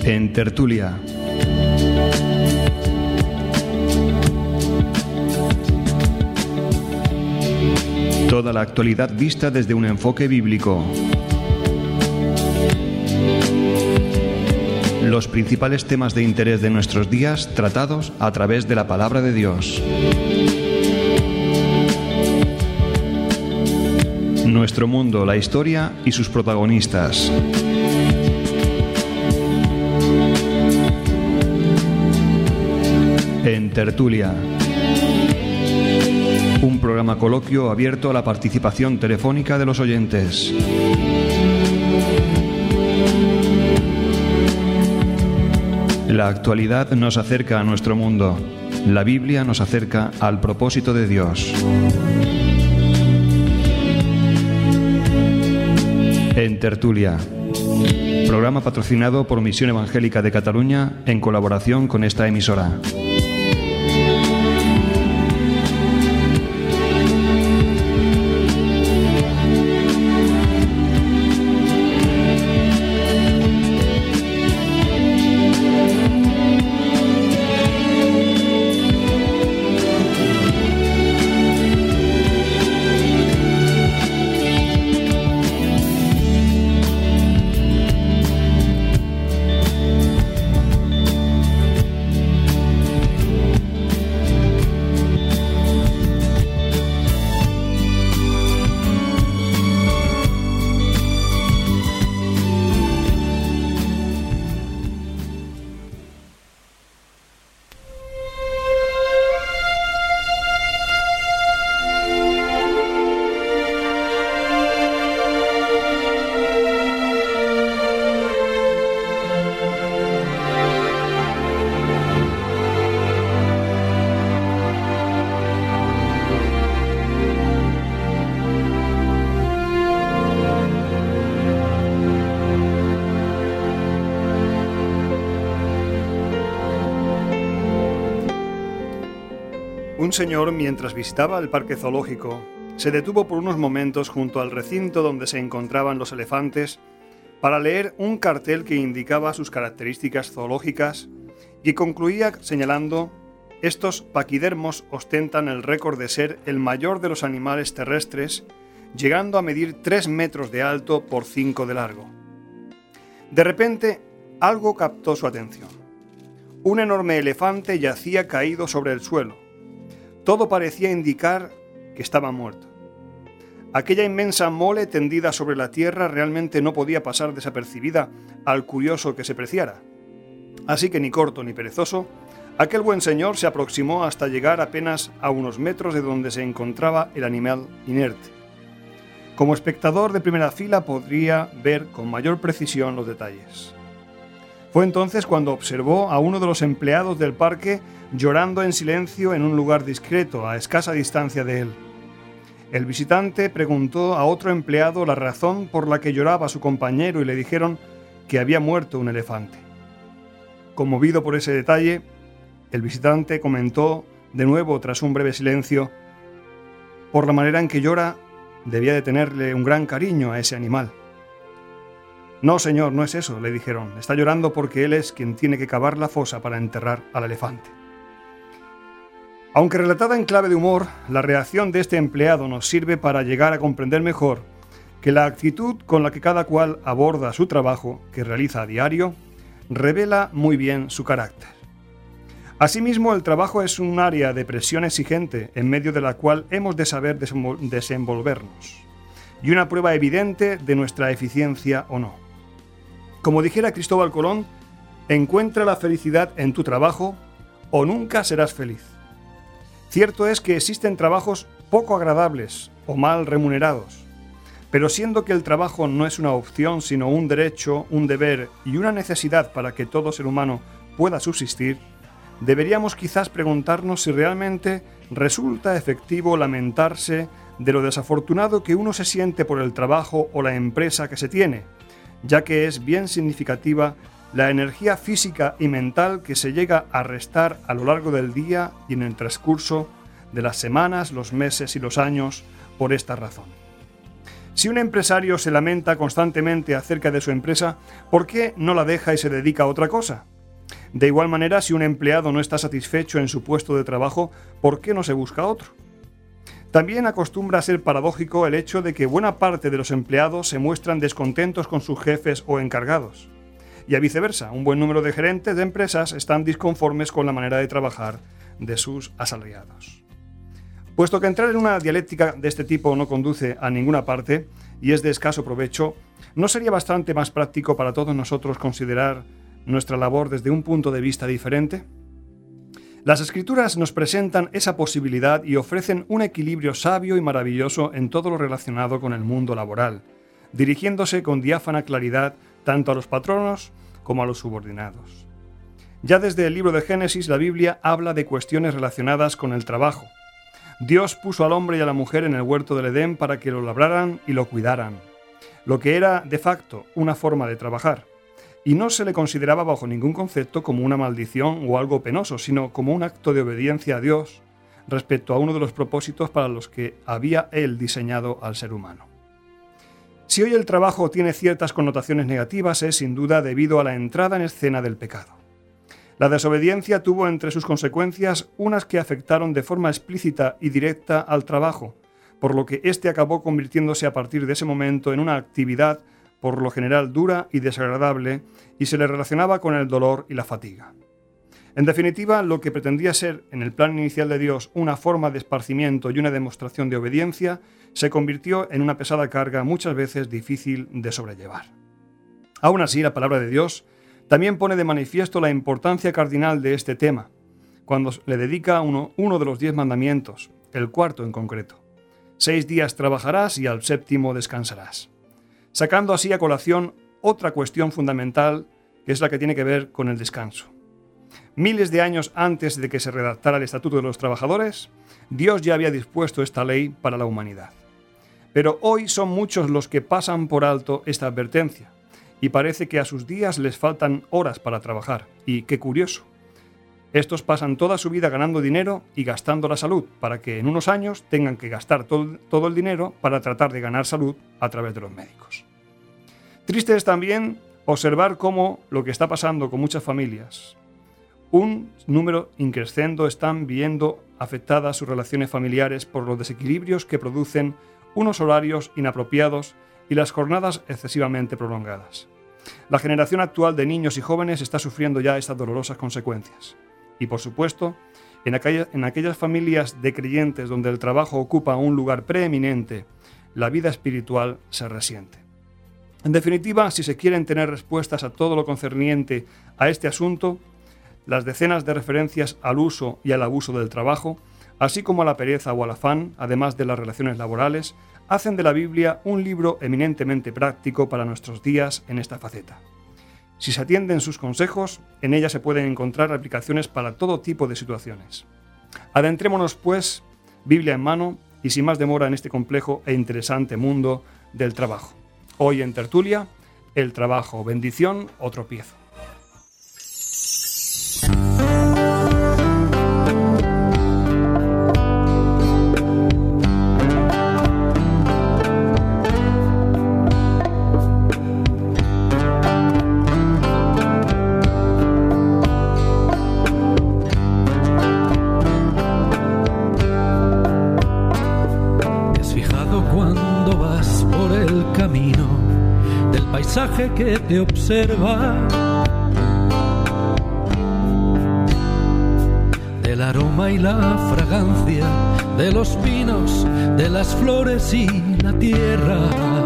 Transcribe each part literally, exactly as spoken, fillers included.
En tertulia. Toda la actualidad vista desde un enfoque bíblico. Los principales temas de interés de nuestros días tratados a través de la palabra de Dios. Nuestro mundo, la historia y sus protagonistas. En tertulia. Un programa coloquio abierto a la participación telefónica de los oyentes. La actualidad nos acerca a nuestro mundo. La Biblia nos acerca al propósito de Dios. En tertulia. Programa patrocinado por Misión Evangélica de Cataluña en colaboración con esta emisora. Un señor, mientras visitaba el parque zoológico, se detuvo por unos momentos junto al recinto donde se encontraban los elefantes para leer un cartel que indicaba sus características zoológicas y concluía señalando: estos paquidermos ostentan el récord de ser el mayor de los animales terrestres, llegando a medir tres metros de alto por cinco de largo. De repente, algo captó su atención. Un enorme elefante yacía caído sobre el suelo. Todo parecía indicar que estaba muerto. Aquella inmensa mole tendida sobre la tierra realmente no podía pasar desapercibida al curioso que se preciara. Así que ni corto ni perezoso, aquel buen señor se aproximó hasta llegar apenas a unos metros de donde se encontraba el animal inerte. Como espectador de primera fila podría ver con mayor precisión los detalles. Fue entonces cuando observó a uno de los empleados del parque llorando en silencio en un lugar discreto, a escasa distancia de él. El visitante preguntó a otro empleado la razón por la que lloraba su compañero y le dijeron que había muerto un elefante. Conmovido por ese detalle, el visitante comentó de nuevo tras un breve silencio: por la manera en que llora, debía de tenerle un gran cariño a ese animal. No, señor, no es eso, le dijeron. Está llorando porque él es quien tiene que cavar la fosa para enterrar al elefante. Aunque relatada en clave de humor, la reacción de este empleado nos sirve para llegar a comprender mejor que la actitud con la que cada cual aborda su trabajo, que realiza a diario, revela muy bien su carácter. Asimismo, el trabajo es un área de presión exigente en medio de la cual hemos de saber desenvolvernos, y una prueba evidente de nuestra eficiencia o no. Como dijera Cristóbal Colón, encuentra la felicidad en tu trabajo o nunca serás feliz. Cierto es que existen trabajos poco agradables o mal remunerados, pero siendo que el trabajo no es una opción sino un derecho, un deber y una necesidad para que todo ser humano pueda subsistir, deberíamos quizás preguntarnos si realmente resulta efectivo lamentarse de lo desafortunado que uno se siente por el trabajo o la empresa que se tiene, ya que es bien significativa la energía física y mental que se llega a restar a lo largo del día y en el transcurso de las semanas, los meses y los años por esta razón. Si un empresario se lamenta constantemente acerca de su empresa, ¿por qué no la deja y se dedica a otra cosa? De igual manera, si un empleado no está satisfecho en su puesto de trabajo, ¿por qué no se busca otro? También acostumbra a ser paradójico el hecho de que buena parte de los empleados se muestran descontentos con sus jefes o encargados. Y a viceversa, un buen número de gerentes de empresas están disconformes con la manera de trabajar de sus asalariados. Puesto que entrar en una dialéctica de este tipo no conduce a ninguna parte y es de escaso provecho, ¿no sería bastante más práctico para todos nosotros considerar nuestra labor desde un punto de vista diferente? Las Escrituras nos presentan esa posibilidad y ofrecen un equilibrio sabio y maravilloso en todo lo relacionado con el mundo laboral, dirigiéndose con diáfana claridad tanto a los patronos como a los subordinados. Ya desde el libro de Génesis, la Biblia habla de cuestiones relacionadas con el trabajo. Dios puso al hombre y a la mujer en el huerto del Edén para que lo labraran y lo cuidaran, lo que era de facto una forma de trabajar, y no se le consideraba bajo ningún concepto como una maldición o algo penoso, sino como un acto de obediencia a Dios respecto a uno de los propósitos para los que había Él diseñado al ser humano. Si hoy el trabajo tiene ciertas connotaciones negativas, es sin duda debido a la entrada en escena del pecado. La desobediencia tuvo entre sus consecuencias unas que afectaron de forma explícita y directa al trabajo, por lo que éste acabó convirtiéndose a partir de ese momento en una actividad por lo general dura y desagradable, y se le relacionaba con el dolor y la fatiga. En definitiva, lo que pretendía ser, en el plan inicial de Dios, una forma de esparcimiento y una demostración de obediencia, se convirtió en una pesada carga muchas veces difícil de sobrellevar. Aún así, la palabra de Dios también pone de manifiesto la importancia cardinal de este tema, cuando le dedica uno, uno de los diez mandamientos, el cuarto en concreto. Seis días trabajarás y al séptimo descansarás. Sacando así a colación otra cuestión fundamental, que es la que tiene que ver con el descanso. Miles de años antes de que se redactara el Estatuto de los Trabajadores, Dios ya había dispuesto esta ley para la humanidad. Pero hoy son muchos los que pasan por alto esta advertencia, y parece que a sus días les faltan horas para trabajar. Y qué curioso. Estos pasan toda su vida ganando dinero y gastando la salud, para que en unos años tengan que gastar todo, todo el dinero para tratar de ganar salud a través de los médicos. Triste es también observar cómo lo que está pasando con muchas familias. Un número increscendo están viendo afectadas sus relaciones familiares por los desequilibrios que producen unos horarios inapropiados y las jornadas excesivamente prolongadas. La generación actual de niños y jóvenes está sufriendo ya estas dolorosas consecuencias. Y por supuesto, en, aquella, en aquellas familias de creyentes donde el trabajo ocupa un lugar preeminente, la vida espiritual se resiente. En definitiva, si se quieren tener respuestas a todo lo concerniente a este asunto, las decenas de referencias al uso y al abuso del trabajo, así como a la pereza o al afán, además de las relaciones laborales, hacen de la Biblia un libro eminentemente práctico para nuestros días en esta faceta. Si se atienden sus consejos, en ella se pueden encontrar aplicaciones para todo tipo de situaciones. Adentrémonos, pues, Biblia en mano y sin más demora en este complejo e interesante mundo del trabajo. Hoy en Tertulia, el trabajo, bendición o tropiezo. Que te observa del aroma y la fragancia de los pinos, de las flores y la tierra.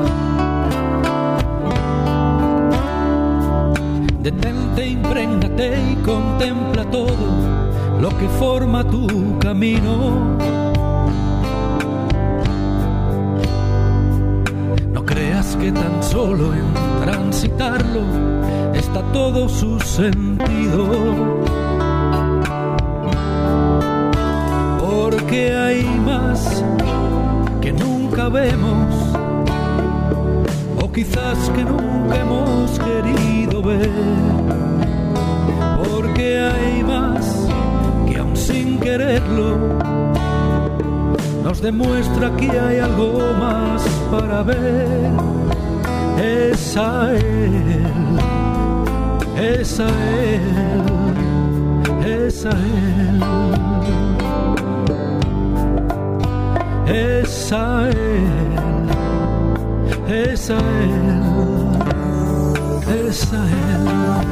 Detente, imprégnate y contempla todo lo que forma tu camino. No creas que tan solo en transitarlo está todo su sentido, porque hay más que nunca vemos, o quizás que nunca hemos querido ver, porque hay más que aún sin quererlo nos demuestra que hay algo más. para ver. Es a Él, es a Él, es a Él, es a Él, es a Él, es a Él.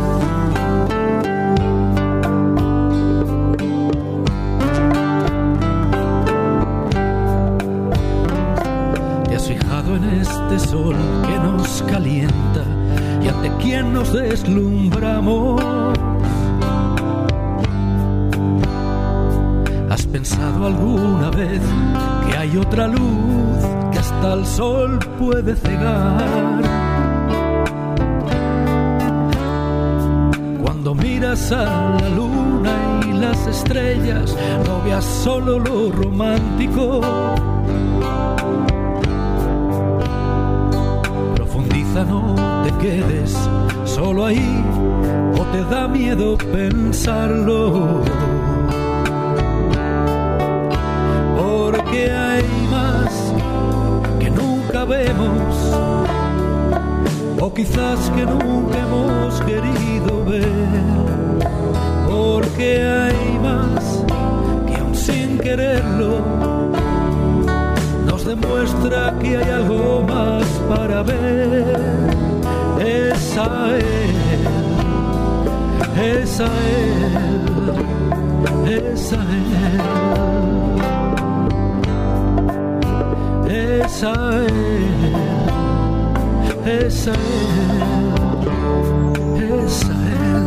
En este sol que nos calienta y ante quien nos deslumbramos. ¿Has pensado alguna vez que hay otra luz que hasta el sol puede cegar? Cuando miras a la luna y las estrellas, no veas solo lo romántico. No te quedes solo ahí, o te da miedo pensarlo, porque hay más que nunca vemos, o quizás que nunca hemos querido ver, porque hay más que aún sin quererlo demuestra que hay algo más para ver. Es a Él, es a Él, es a Él, es a Él, es a Él, es a Él.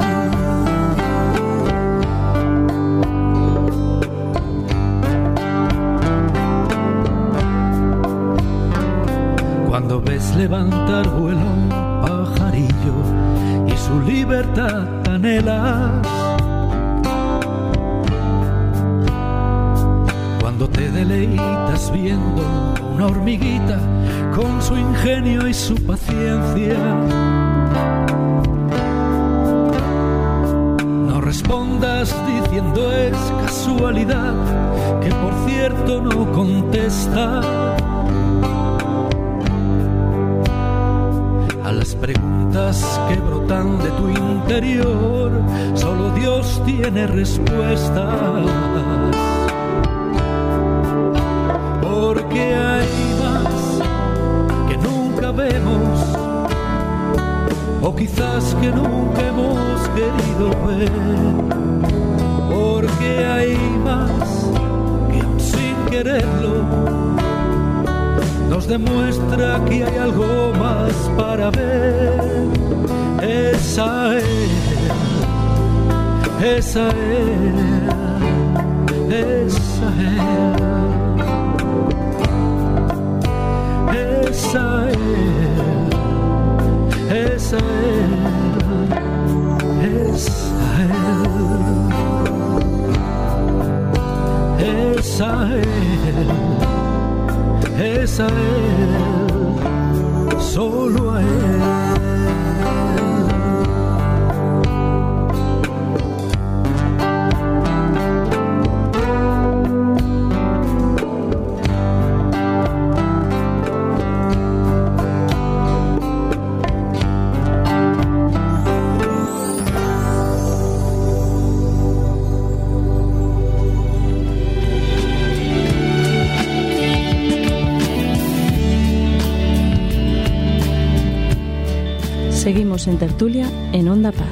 Cuando ves levantar vuelo un pajarillo y su libertad anhelas, cuando te deleitas viendo una hormiguita con su ingenio y su paciencia, no respondas diciendo es casualidad, que por cierto no contesta las preguntas que brotan de tu interior. Solo Dios tiene respuestas, porque hay más que nunca vemos, o quizás que nunca hemos querido ver, porque hay más que aún sin quererlo nos demuestra que hay algo más para ver. Es a Él, es a Él, es a Él, es a Él, es a Él, es a Él, es a Él, es a Él, solo a Él. Seguimos en tertulia en Onda Paz.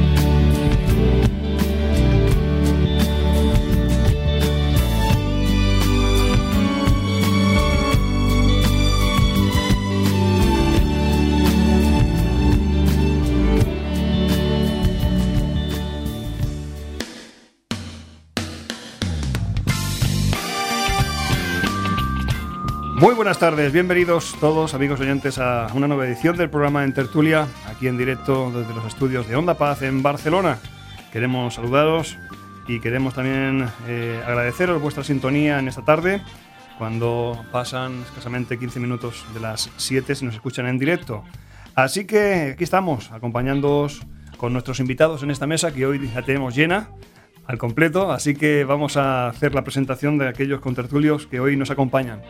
Muy buenas tardes, bienvenidos todos amigos oyentes a una nueva edición del programa En Tertulia, aquí en directo desde los estudios de Onda Paz en Barcelona. Queremos saludaros y queremos también eh, agradeceros vuestra sintonía en esta tarde, cuando pasan escasamente quince minutos de las siete si nos escuchan en directo. Así que aquí estamos, acompañándoos con nuestros invitados en esta mesa que hoy ya tenemos llena al completo, así que vamos a hacer la presentación de aquellos contertulios que hoy nos acompañan.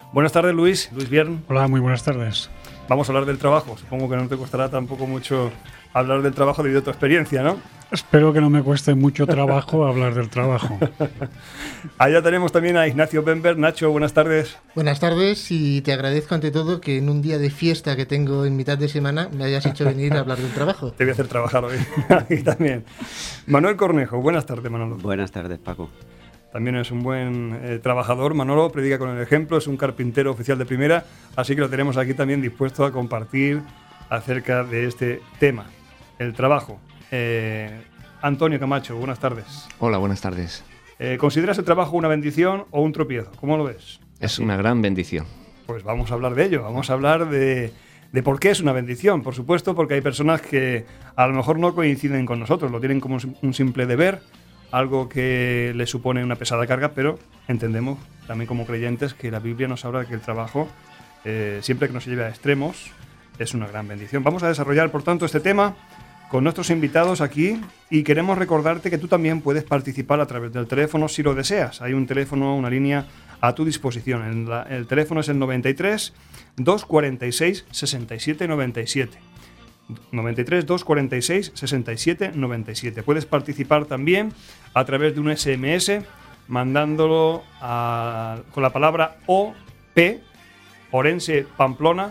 Buenas tardes, Luis. Luis Biern. Hola, muy buenas tardes. Vamos a hablar del trabajo. Supongo que no te costará tampoco mucho hablar del trabajo debido a tu experiencia, ¿no? Espero que no me cueste mucho trabajo hablar del trabajo. Allá tenemos también a Ignacio Bember. Nacho, buenas tardes. Buenas tardes, y te agradezco ante todo que en un día de fiesta que tengo en mitad de semana me hayas hecho venir a hablar del trabajo. Te voy a hacer trabajar hoy. Aquí también. Manuel Cornejo. Buenas tardes, Manolo. Buenas tardes, Paco. También es un buen eh, trabajador. Manolo predica con el ejemplo, es un carpintero oficial de primera, así que lo tenemos aquí también dispuesto a compartir acerca de este tema, el trabajo. Eh, Antonio Camacho, buenas tardes. Hola, buenas tardes. Eh, ¿Consideras el trabajo una bendición o un tropiezo? ¿Cómo lo ves? Es una gran bendición. Pues vamos a hablar de ello, vamos a hablar de, de por qué es una bendición, por supuesto, porque hay personas que a lo mejor no coinciden con nosotros, lo tienen como un simple deber, algo que le supone una pesada carga, pero entendemos también como creyentes que la Biblia nos habla de que el trabajo, eh, siempre que no se lleve a extremos, es una gran bendición. Vamos a desarrollar, por tanto, este tema con nuestros invitados aquí, y queremos recordarte que tú también puedes participar a través del teléfono si lo deseas. Hay un teléfono, una línea a tu disposición. El, la, el teléfono es el noventa y tres, doscientos cuarenta y seis, sesenta y siete noventa y siete. noventa y tres, doscientos cuarenta y seis, sesenta y siete noventa y siete. Puedes participar también a través de un ese eme ese mandándolo a, con la palabra O P, Orense Pamplona,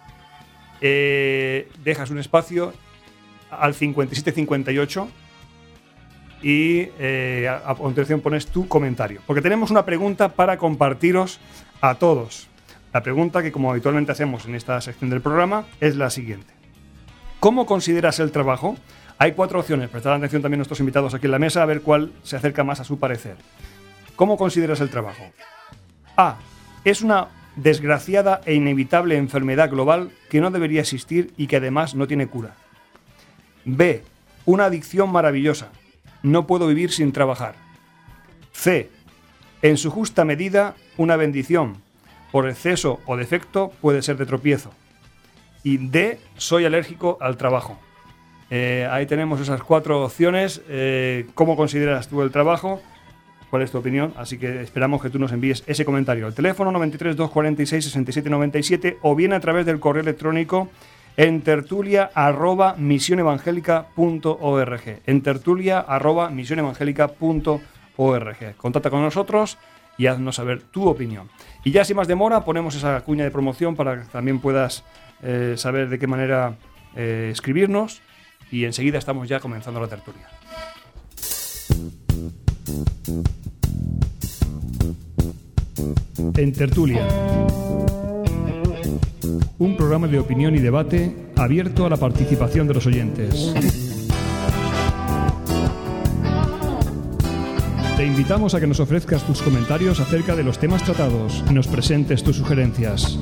eh, dejas un espacio al cincuenta y siete cincuenta y ocho y eh, a, a continuación pones tu comentario, porque tenemos una pregunta para compartiros a todos. La pregunta, que como habitualmente hacemos en esta sección del programa, es la siguiente: ¿cómo consideras el trabajo? Hay cuatro opciones. Prestad atención también nuestros invitados aquí en la mesa a ver cuál se acerca más a su parecer. ¿Cómo consideras el trabajo? A. Es una desgraciada e inevitable enfermedad global que no debería existir y que además no tiene cura. B. Una adicción maravillosa. No puedo vivir sin trabajar. C. En su justa medida, una bendición. Por exceso o defecto puede ser de tropiezo. Y D. Soy alérgico al trabajo. Eh, ahí tenemos esas cuatro opciones. Eh, ¿Cómo consideras tú el trabajo? ¿Cuál es tu opinión? Así que esperamos que tú nos envíes ese comentario al teléfono noventa y tres, doscientos cuarenta y seis, sesenta y siete noventa y siete o bien a través del correo electrónico en tertulia arroba misión evangélica punto org. En tertulia arroba misión evangélica punto org. Contacta con nosotros y haznos saber tu opinión. Y ya sin más demora, ponemos esa cuña de promoción para que también puedas eh, saber de qué manera eh, escribirnos, y enseguida estamos ya comenzando la tertulia. En Tertulia, un programa de opinión y debate abierto a la participación de los oyentes. Te invitamos a que nos ofrezcas tus comentarios acerca de los temas tratados y nos presentes tus sugerencias.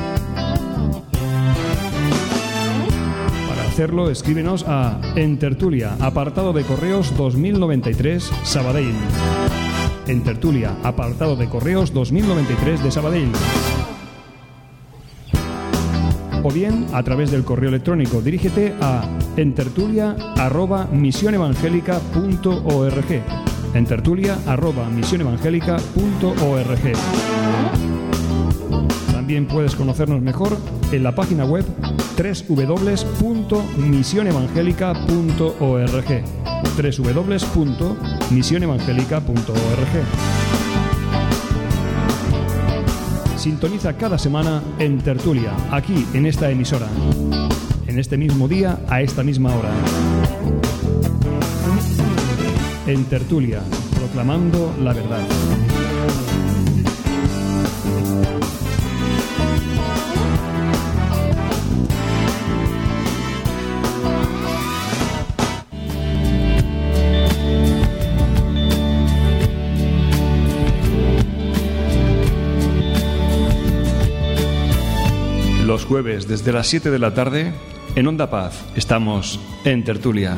Para hacerlo, escríbenos a En Tertulia, apartado de correos dos mil noventa y tres, Sabadell. En Tertulia, apartado de correos dos mil noventa y tres de Sabadell. O bien a través del correo electrónico, dirígete a entertulia arroba misión evangélica punto org. entertulia arroba misión evangélica punto org. También puedes conocernos mejor en la página web doble u doble u doble u punto misión evangélica punto org. doble u doble u doble u punto misión evangélica punto org. Sintoniza cada semana En Tertulia, aquí en esta emisora, en este mismo día, a esta misma hora. En Tertulia, proclamando la verdad. Los jueves desde las siete de la tarde, en Onda Paz, estamos En Tertulia.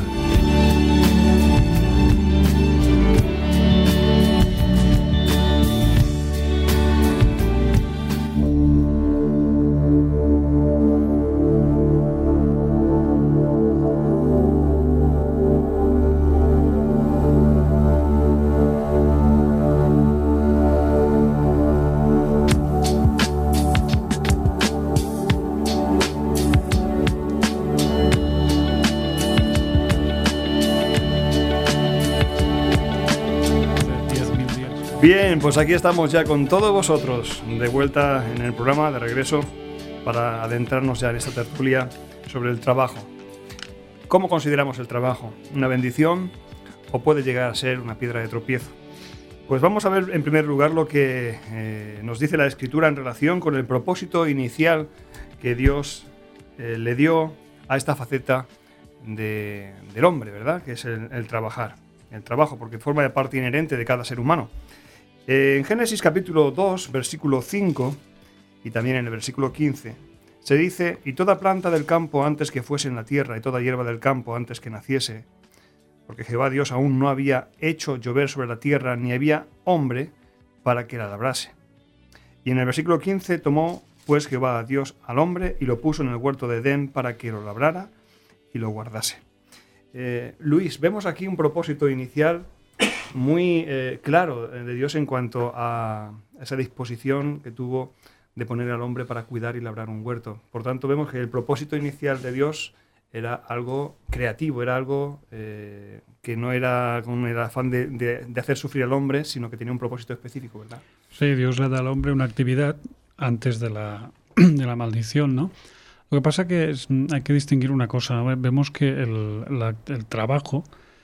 Bien, pues aquí estamos ya con todos vosotros, de vuelta en el programa, de regreso, para adentrarnos ya en esta tertulia sobre el trabajo. ¿Cómo consideramos el trabajo? ¿Una bendición o puede llegar a ser una piedra de tropiezo? Pues vamos a ver en primer lugar lo que eh, nos dice la Escritura en relación con el propósito inicial que Dios eh, le dio a esta faceta de, del hombre, ¿verdad? Que es el, el trabajar, el trabajo, porque forma parte inherente de cada ser humano. En Génesis capítulo dos, versículo cinco, y también en el versículo quince, se dice: «Y toda planta del campo antes que fuese en la tierra, y toda hierba del campo antes que naciese, porque Jehová Dios aún no había hecho llover sobre la tierra, ni había hombre para que la labrase». Y en el versículo quince, «Tomó pues Jehová Dios al hombre y lo puso en el huerto de Edén para que lo labrara y lo guardase». Eh, Luis, vemos aquí un propósito inicial muy eh, claro de Dios en cuanto a esa disposición que tuvo de poner al hombre para cuidar y labrar un huerto. Por tanto, vemos que el propósito inicial de Dios era algo creativo, era algo eh, que no era con el afán de, de, de hacer sufrir al hombre, sino que tenía un propósito específico, ¿verdad? Sí, Dios le da al hombre una actividad antes de la, de la maldición, ¿no? Lo que pasa es que es, hay que distinguir una cosa, ¿no? Vemos que el, la, el trabajo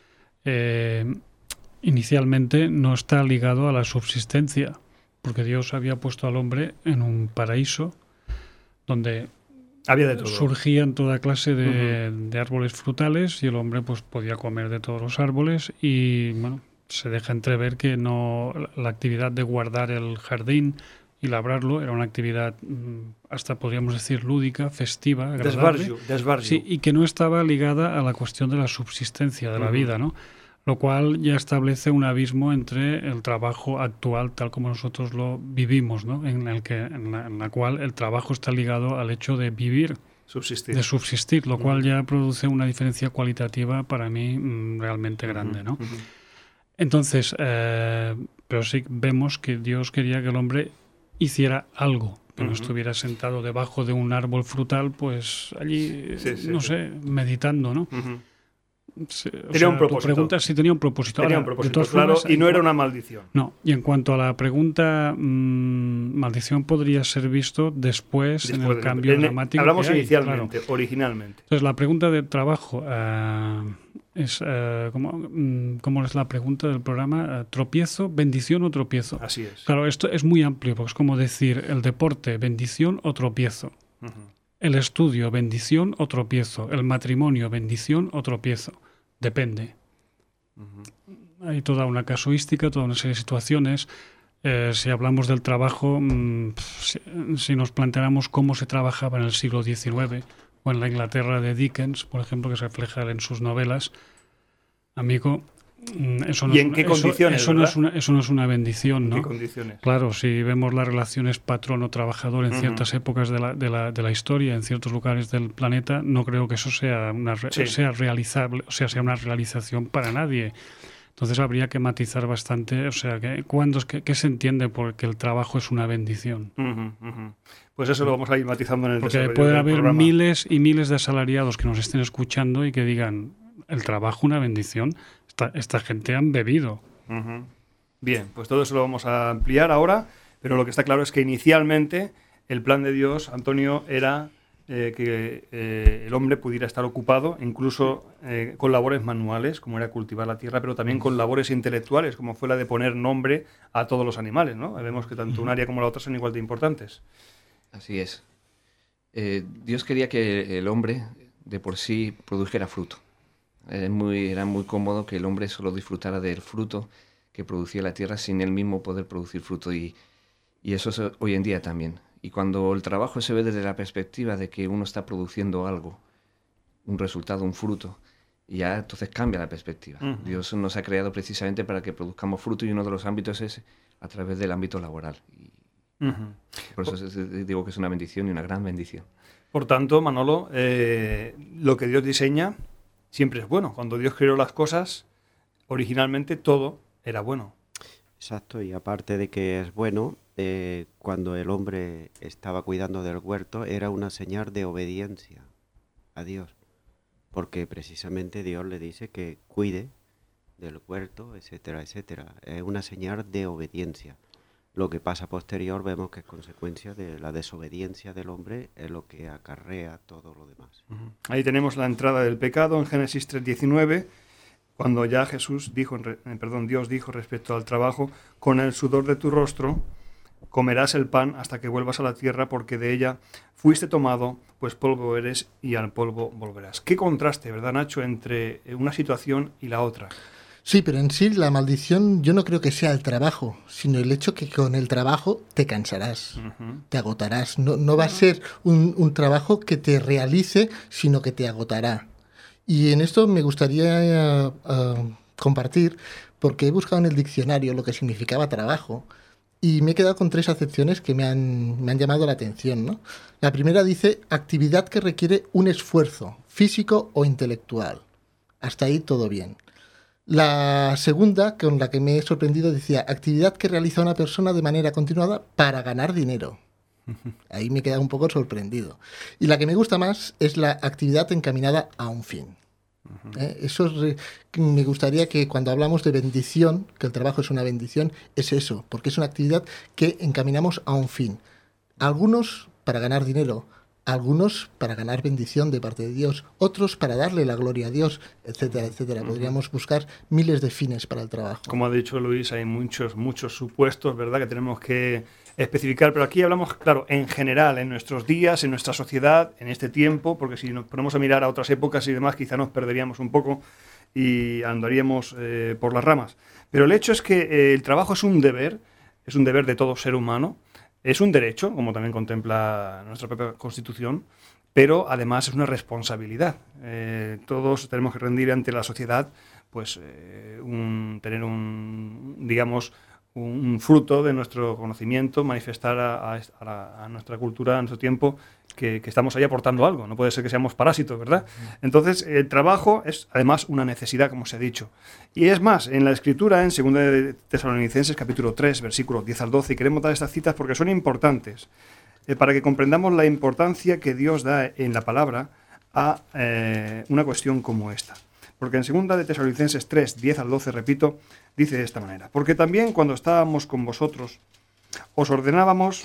eh, inicialmente no está ligado a la subsistencia, porque Dios había puesto al hombre en un paraíso donde había de todo. Surgían toda clase de, uh-huh. de árboles frutales y el hombre pues podía comer de todos los árboles y bueno, se deja entrever que no la actividad de guardar el jardín y labrarlo era una actividad hasta podríamos decir lúdica, festiva, agradable. Desbargio, desbargio. Sí, y que no estaba ligada a la cuestión de la subsistencia de la uh-huh. vida, ¿no? Lo cual ya establece un abismo entre el trabajo actual tal como nosotros lo vivimos, ¿no? En el que en la, en la cual el trabajo está ligado al hecho de vivir, subsistir. de subsistir, lo uh-huh. cual ya produce una diferencia cualitativa para mí mmm, realmente grande, ¿no? Uh-huh. Entonces, eh, pero sí vemos que Dios quería que el hombre hiciera algo, que uh-huh. no estuviera sentado debajo de un árbol frutal, pues allí, sí, sí, no sí. sé, meditando, ¿no? Uh-huh. Sí, tenía sea, un propósito. Tu pregunta sí tenía un propósito. Tenía Ahora, un propósito, de todas claro, formas, y no era una maldición. No, y en cuanto a la pregunta, mmm, maldición podría ser visto después, después en el de, cambio en, dramático. Hablamos que hay, inicialmente, claro. originalmente. Entonces, la pregunta de trabajo uh, es, uh, ¿cómo, um, ¿cómo es la pregunta del programa? Uh, ¿Tropiezo, bendición o tropiezo? Así es. Claro, esto es muy amplio, porque es como decir el deporte, bendición o tropiezo. Uh-huh. El estudio, bendición o tropiezo. El matrimonio, bendición o tropiezo. Depende. Uh-huh. Hay toda una casuística, toda una serie de situaciones. Eh, si hablamos del trabajo, mmm, si, si nos planteáramos cómo se trabajaba en el siglo diecinueve o en la Inglaterra de Dickens, por ejemplo, que se refleja en sus novelas, amigo, mmm, eso no, ¿Y en es, qué eso, condiciones? Eso no, es una, eso no es una bendición, ¿no? ¿En qué condiciones? Claro, si vemos las relaciones patrono-trabajador en uh-huh. ciertas épocas de la, de, la, de la historia, en ciertos lugares del planeta, no creo que eso sea una re- sí. sea realizable, o sea, sea una realización para nadie. Entonces habría que matizar bastante, o sea, que ¿cuándo es que, qué se entiende por que el trabajo es una bendición? Uh-huh, uh-huh. Pues eso lo vamos a ir matizando en el Porque desarrollo puede del haber programa. miles y miles de asalariados que nos estén escuchando y que digan, el trabajo una bendición, esta, esta gente han bebido. Uh-huh. Bien, pues todo eso lo vamos a ampliar ahora, pero lo que está claro es que inicialmente el plan de Dios, Antonio, era eh, que eh, el hombre pudiera estar ocupado incluso eh, con labores manuales, como era cultivar la tierra, pero también con labores intelectuales, como fue la de poner nombre a todos los animales, ¿no? Vemos que tanto un área como la otra son igual de importantes. Así es. Eh, Dios quería que el hombre de por sí produjera fruto. Era muy, era muy cómodo que el hombre solo disfrutara del fruto que producía la tierra sin él mismo poder producir fruto, y, y eso es hoy en día también. Y cuando el trabajo se ve desde la perspectiva de que uno está produciendo algo, un resultado, un fruto, y ya entonces cambia la perspectiva. Uh-huh. Dios nos ha creado precisamente para que produzcamos fruto, y uno de los ámbitos es a través del ámbito laboral. Y uh-huh. Por eso es, digo que es una bendición y una gran bendición. Por tanto, Manolo, eh, lo que Dios diseña siempre es bueno. Cuando Dios creó las cosas, originalmente todo era bueno. Exacto, y aparte de que es bueno, eh, cuando el hombre estaba cuidando del huerto, era una señal de obediencia a Dios, porque precisamente Dios le dice que cuide del huerto, etcétera, etcétera. Es una señal de obediencia. Lo que pasa posterior vemos que es consecuencia de la desobediencia del hombre, es lo que acarrea todo lo demás. Uh-huh. Ahí tenemos la entrada del pecado en Génesis tres diecinueve, cuando ya Jesús dijo, perdón, Dios dijo respecto al trabajo, con el sudor de tu rostro comerás el pan hasta que vuelvas a la tierra, porque de ella fuiste tomado, pues polvo eres y al polvo volverás. Qué contraste, ¿verdad, Nacho?, entre una situación y la otra. Sí, pero en sí la maldición yo no creo que sea el trabajo, sino el hecho que con el trabajo te cansarás, uh-huh. te agotarás. No, no va a ser un, un trabajo que te realice, sino que te agotará. Y en esto me gustaría uh, uh, compartir, porque he buscado en el diccionario lo que significaba trabajo, y me he quedado con tres acepciones que me han, me han llamado la atención, ¿no? La primera dice, actividad que requiere un esfuerzo físico o intelectual. Hasta ahí todo bien. La segunda, con la que me he sorprendido, decía, actividad que realiza una persona de manera continuada para ganar dinero. Ahí me he quedado un poco sorprendido. Y la que me gusta más es la actividad encaminada a un fin. ¿Eh? Eso es re... me gustaría que cuando hablamos de bendición, que el trabajo es una bendición, es eso, porque es una actividad que encaminamos a un fin. Algunos para ganar dinero, algunos para ganar bendición de parte de Dios, otros para darle la gloria a Dios, etcétera, etcétera. Podríamos buscar miles de fines para el trabajo. Como ha dicho Luis, hay muchos, muchos supuestos, ¿verdad?, que tenemos que especificar, pero aquí hablamos, claro, en general, en nuestros días, en nuestra sociedad, en este tiempo, porque si nos ponemos a mirar a otras épocas y demás, quizá nos perderíamos un poco y andaríamos eh, por las ramas. Pero el hecho es que eh, el trabajo es un deber, es un deber de todo ser humano, es un derecho, como también contempla nuestra propia Constitución, pero además es una responsabilidad. Eh, todos tenemos que rendir ante la sociedad, pues eh, un, tener un, digamos, un fruto de nuestro conocimiento, manifestar a, a, a, la, a nuestra cultura, a nuestro tiempo, que, que estamos ahí aportando algo. No puede ser que seamos parásitos, ¿verdad? Entonces, el trabajo es además una necesidad, como se ha dicho. Y es más, en la Escritura, en segunda de Tesalonicenses, capítulo tres, versículos diez al doce, y queremos dar estas citas porque son importantes, eh, para que comprendamos la importancia que Dios da en la palabra a eh, una cuestión como esta. Porque en segunda de Tesalonicenses tres, diez al doce, repito, dice de esta manera: porque también cuando estábamos con vosotros os ordenábamos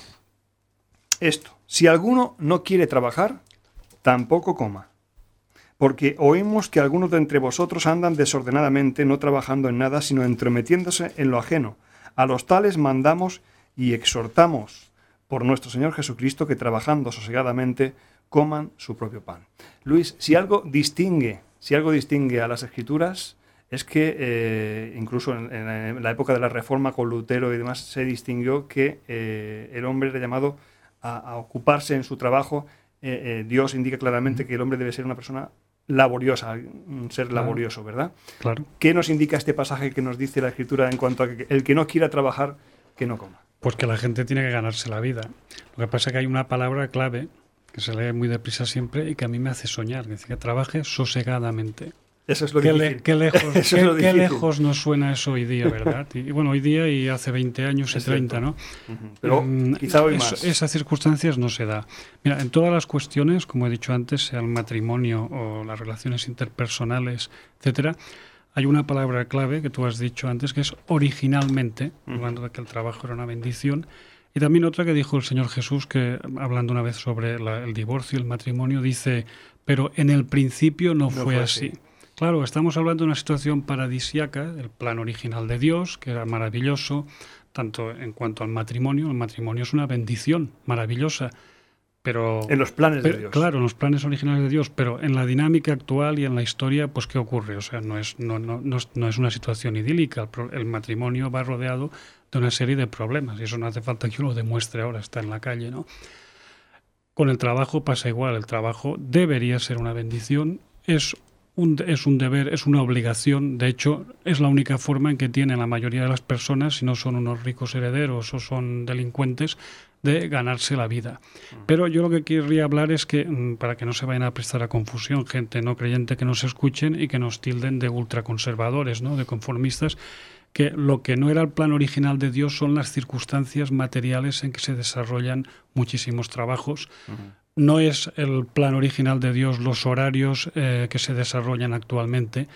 esto: si alguno no quiere trabajar, tampoco coma. Porque oímos que algunos de entre vosotros andan desordenadamente, no trabajando en nada, sino entrometiéndose en lo ajeno. A los tales mandamos y exhortamos por nuestro Señor Jesucristo que trabajando sosegadamente coman su propio pan. Luis, si algo distingue Si algo distingue a las Escrituras es que eh, incluso en, en la época de la Reforma con Lutero y demás se distinguió que eh, el hombre era llamado a, a ocuparse en su trabajo. Eh, eh, Dios indica claramente que el hombre debe ser una persona laboriosa, un ser Claro. laborioso, ¿verdad? Claro. ¿Qué nos indica este pasaje que nos dice la Escritura en cuanto a que el que no quiera trabajar, que no coma? Pues que la gente tiene que ganarse la vida. Lo que pasa es que hay una palabra clave que se lee muy deprisa siempre y que a mí me hace soñar, que dice que trabaje sosegadamente. Eso es lo qué, difícil. le, qué, lejos, Eso qué, es lo qué difícil. lejos nos suena eso hoy día, ¿verdad? Y, y bueno, hoy día y hace veinte años y Es treinta, cierto. ¿no? Uh-huh. Pero Mm, quizá hoy eso- más. Esas circunstancias no se da. Mira, en todas las cuestiones, como he dicho antes, sea el matrimonio o las relaciones interpersonales, etcétera, hay una palabra clave que tú has dicho antes, que es originalmente, Ujú. hablando de que el trabajo era una bendición. Y también otra que dijo el Señor Jesús, que hablando una vez sobre la- el divorcio y el matrimonio, dice, pero en el principio no, No fue, fue así. así. Claro, estamos hablando de una situación paradisíaca, el plan original de Dios, que era maravilloso, tanto en cuanto al matrimonio. El matrimonio es una bendición maravillosa, pero... En los planes pero, de Dios. Claro, en los planes originales de Dios, pero en la dinámica actual y en la historia, pues ¿qué ocurre? O sea, no es, no, no, no es, no es una situación idílica. El, pro- el matrimonio va rodeado de una serie de problemas y eso no hace falta que uno lo demuestre ahora, está en la calle, ¿no? Con el trabajo pasa igual. El trabajo debería ser una bendición, es un, es un deber, es una obligación. De hecho, es la única forma en que tienen la mayoría de las personas, si no son unos ricos herederos o son delincuentes, de ganarse la vida. Pero yo lo que querría hablar es que, mm, para que no se vayan a prestar a confusión, gente no creyente que nos escuchen y que nos tilden de ultraconservadores, ¿no?, de conformistas, que lo que no era el plan original de Dios son las circunstancias materiales en que se desarrollan muchísimos trabajos. No es el plan original de Dios los horarios eh, que se desarrollan actualmente,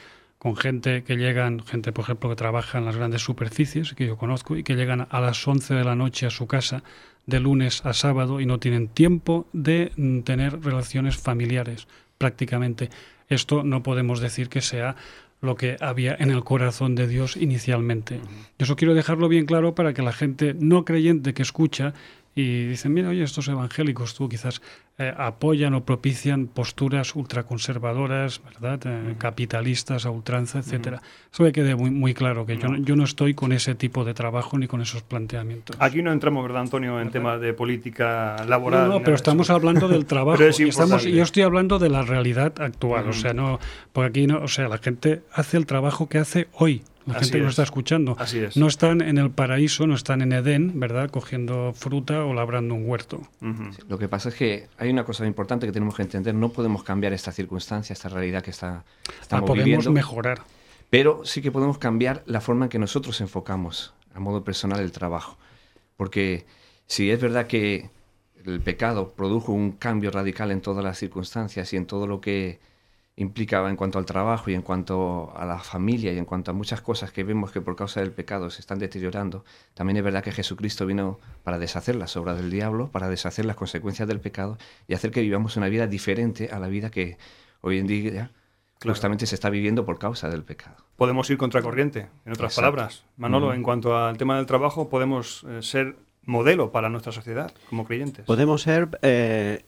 con gente que llegan, gente por ejemplo que trabaja en las grandes superficies, que yo conozco, y que llegan a las once de la noche a su casa de lunes a sábado y no tienen tiempo de mm, tener relaciones familiares prácticamente. Esto no podemos decir que sea lo que había en el corazón de Dios inicialmente. Uh-huh. Yo eso quiero dejarlo bien claro para que la gente no creyente que escucha y dicen, mira, oye, estos evangélicos tú quizás eh, apoyan o propician posturas ultraconservadoras, ¿verdad? Eh, uh-huh. Capitalistas a ultranza, etcétera. Uh-huh. Eso que quede muy, muy claro, que no. Yo, yo no estoy con ese tipo de trabajo ni con esos planteamientos. Aquí no entramos, ¿verdad, Antonio, en temas de política laboral? No, no, pero estamos eso. hablando del trabajo. Es y estamos, yo estoy hablando de la realidad actual. Uh-huh. O sea, no, porque aquí no, o sea, la gente hace el trabajo que hace hoy. La Así gente que nos está escuchando. Así es. No están en el paraíso, no están en Edén, ¿verdad? Cogiendo fruta o labrando un huerto. Uh-huh. Sí, lo que pasa es que hay una cosa importante que tenemos que entender. No podemos cambiar esta circunstancia, esta realidad que está, estamos la podemos viviendo. mejorar. Pero sí que podemos cambiar la forma en que nosotros enfocamos a modo personal el trabajo. Porque si es verdad que el pecado produjo un cambio radical en todas las circunstancias y en todo lo que implicaba en cuanto al trabajo y en cuanto a la familia y en cuanto a muchas cosas que vemos que por causa del pecado se están deteriorando, también es verdad que Jesucristo vino para deshacer las obras del diablo, para deshacer las consecuencias del pecado y hacer que vivamos una vida diferente a la vida que hoy en día claro. justamente se está viviendo por causa del pecado. Podemos ir contracorriente, en otras Exacto. palabras. Manolo, uh-huh. en cuanto al tema del trabajo, podemos eh, ser modelo para nuestra sociedad como creyentes. Podemos ser... Eh...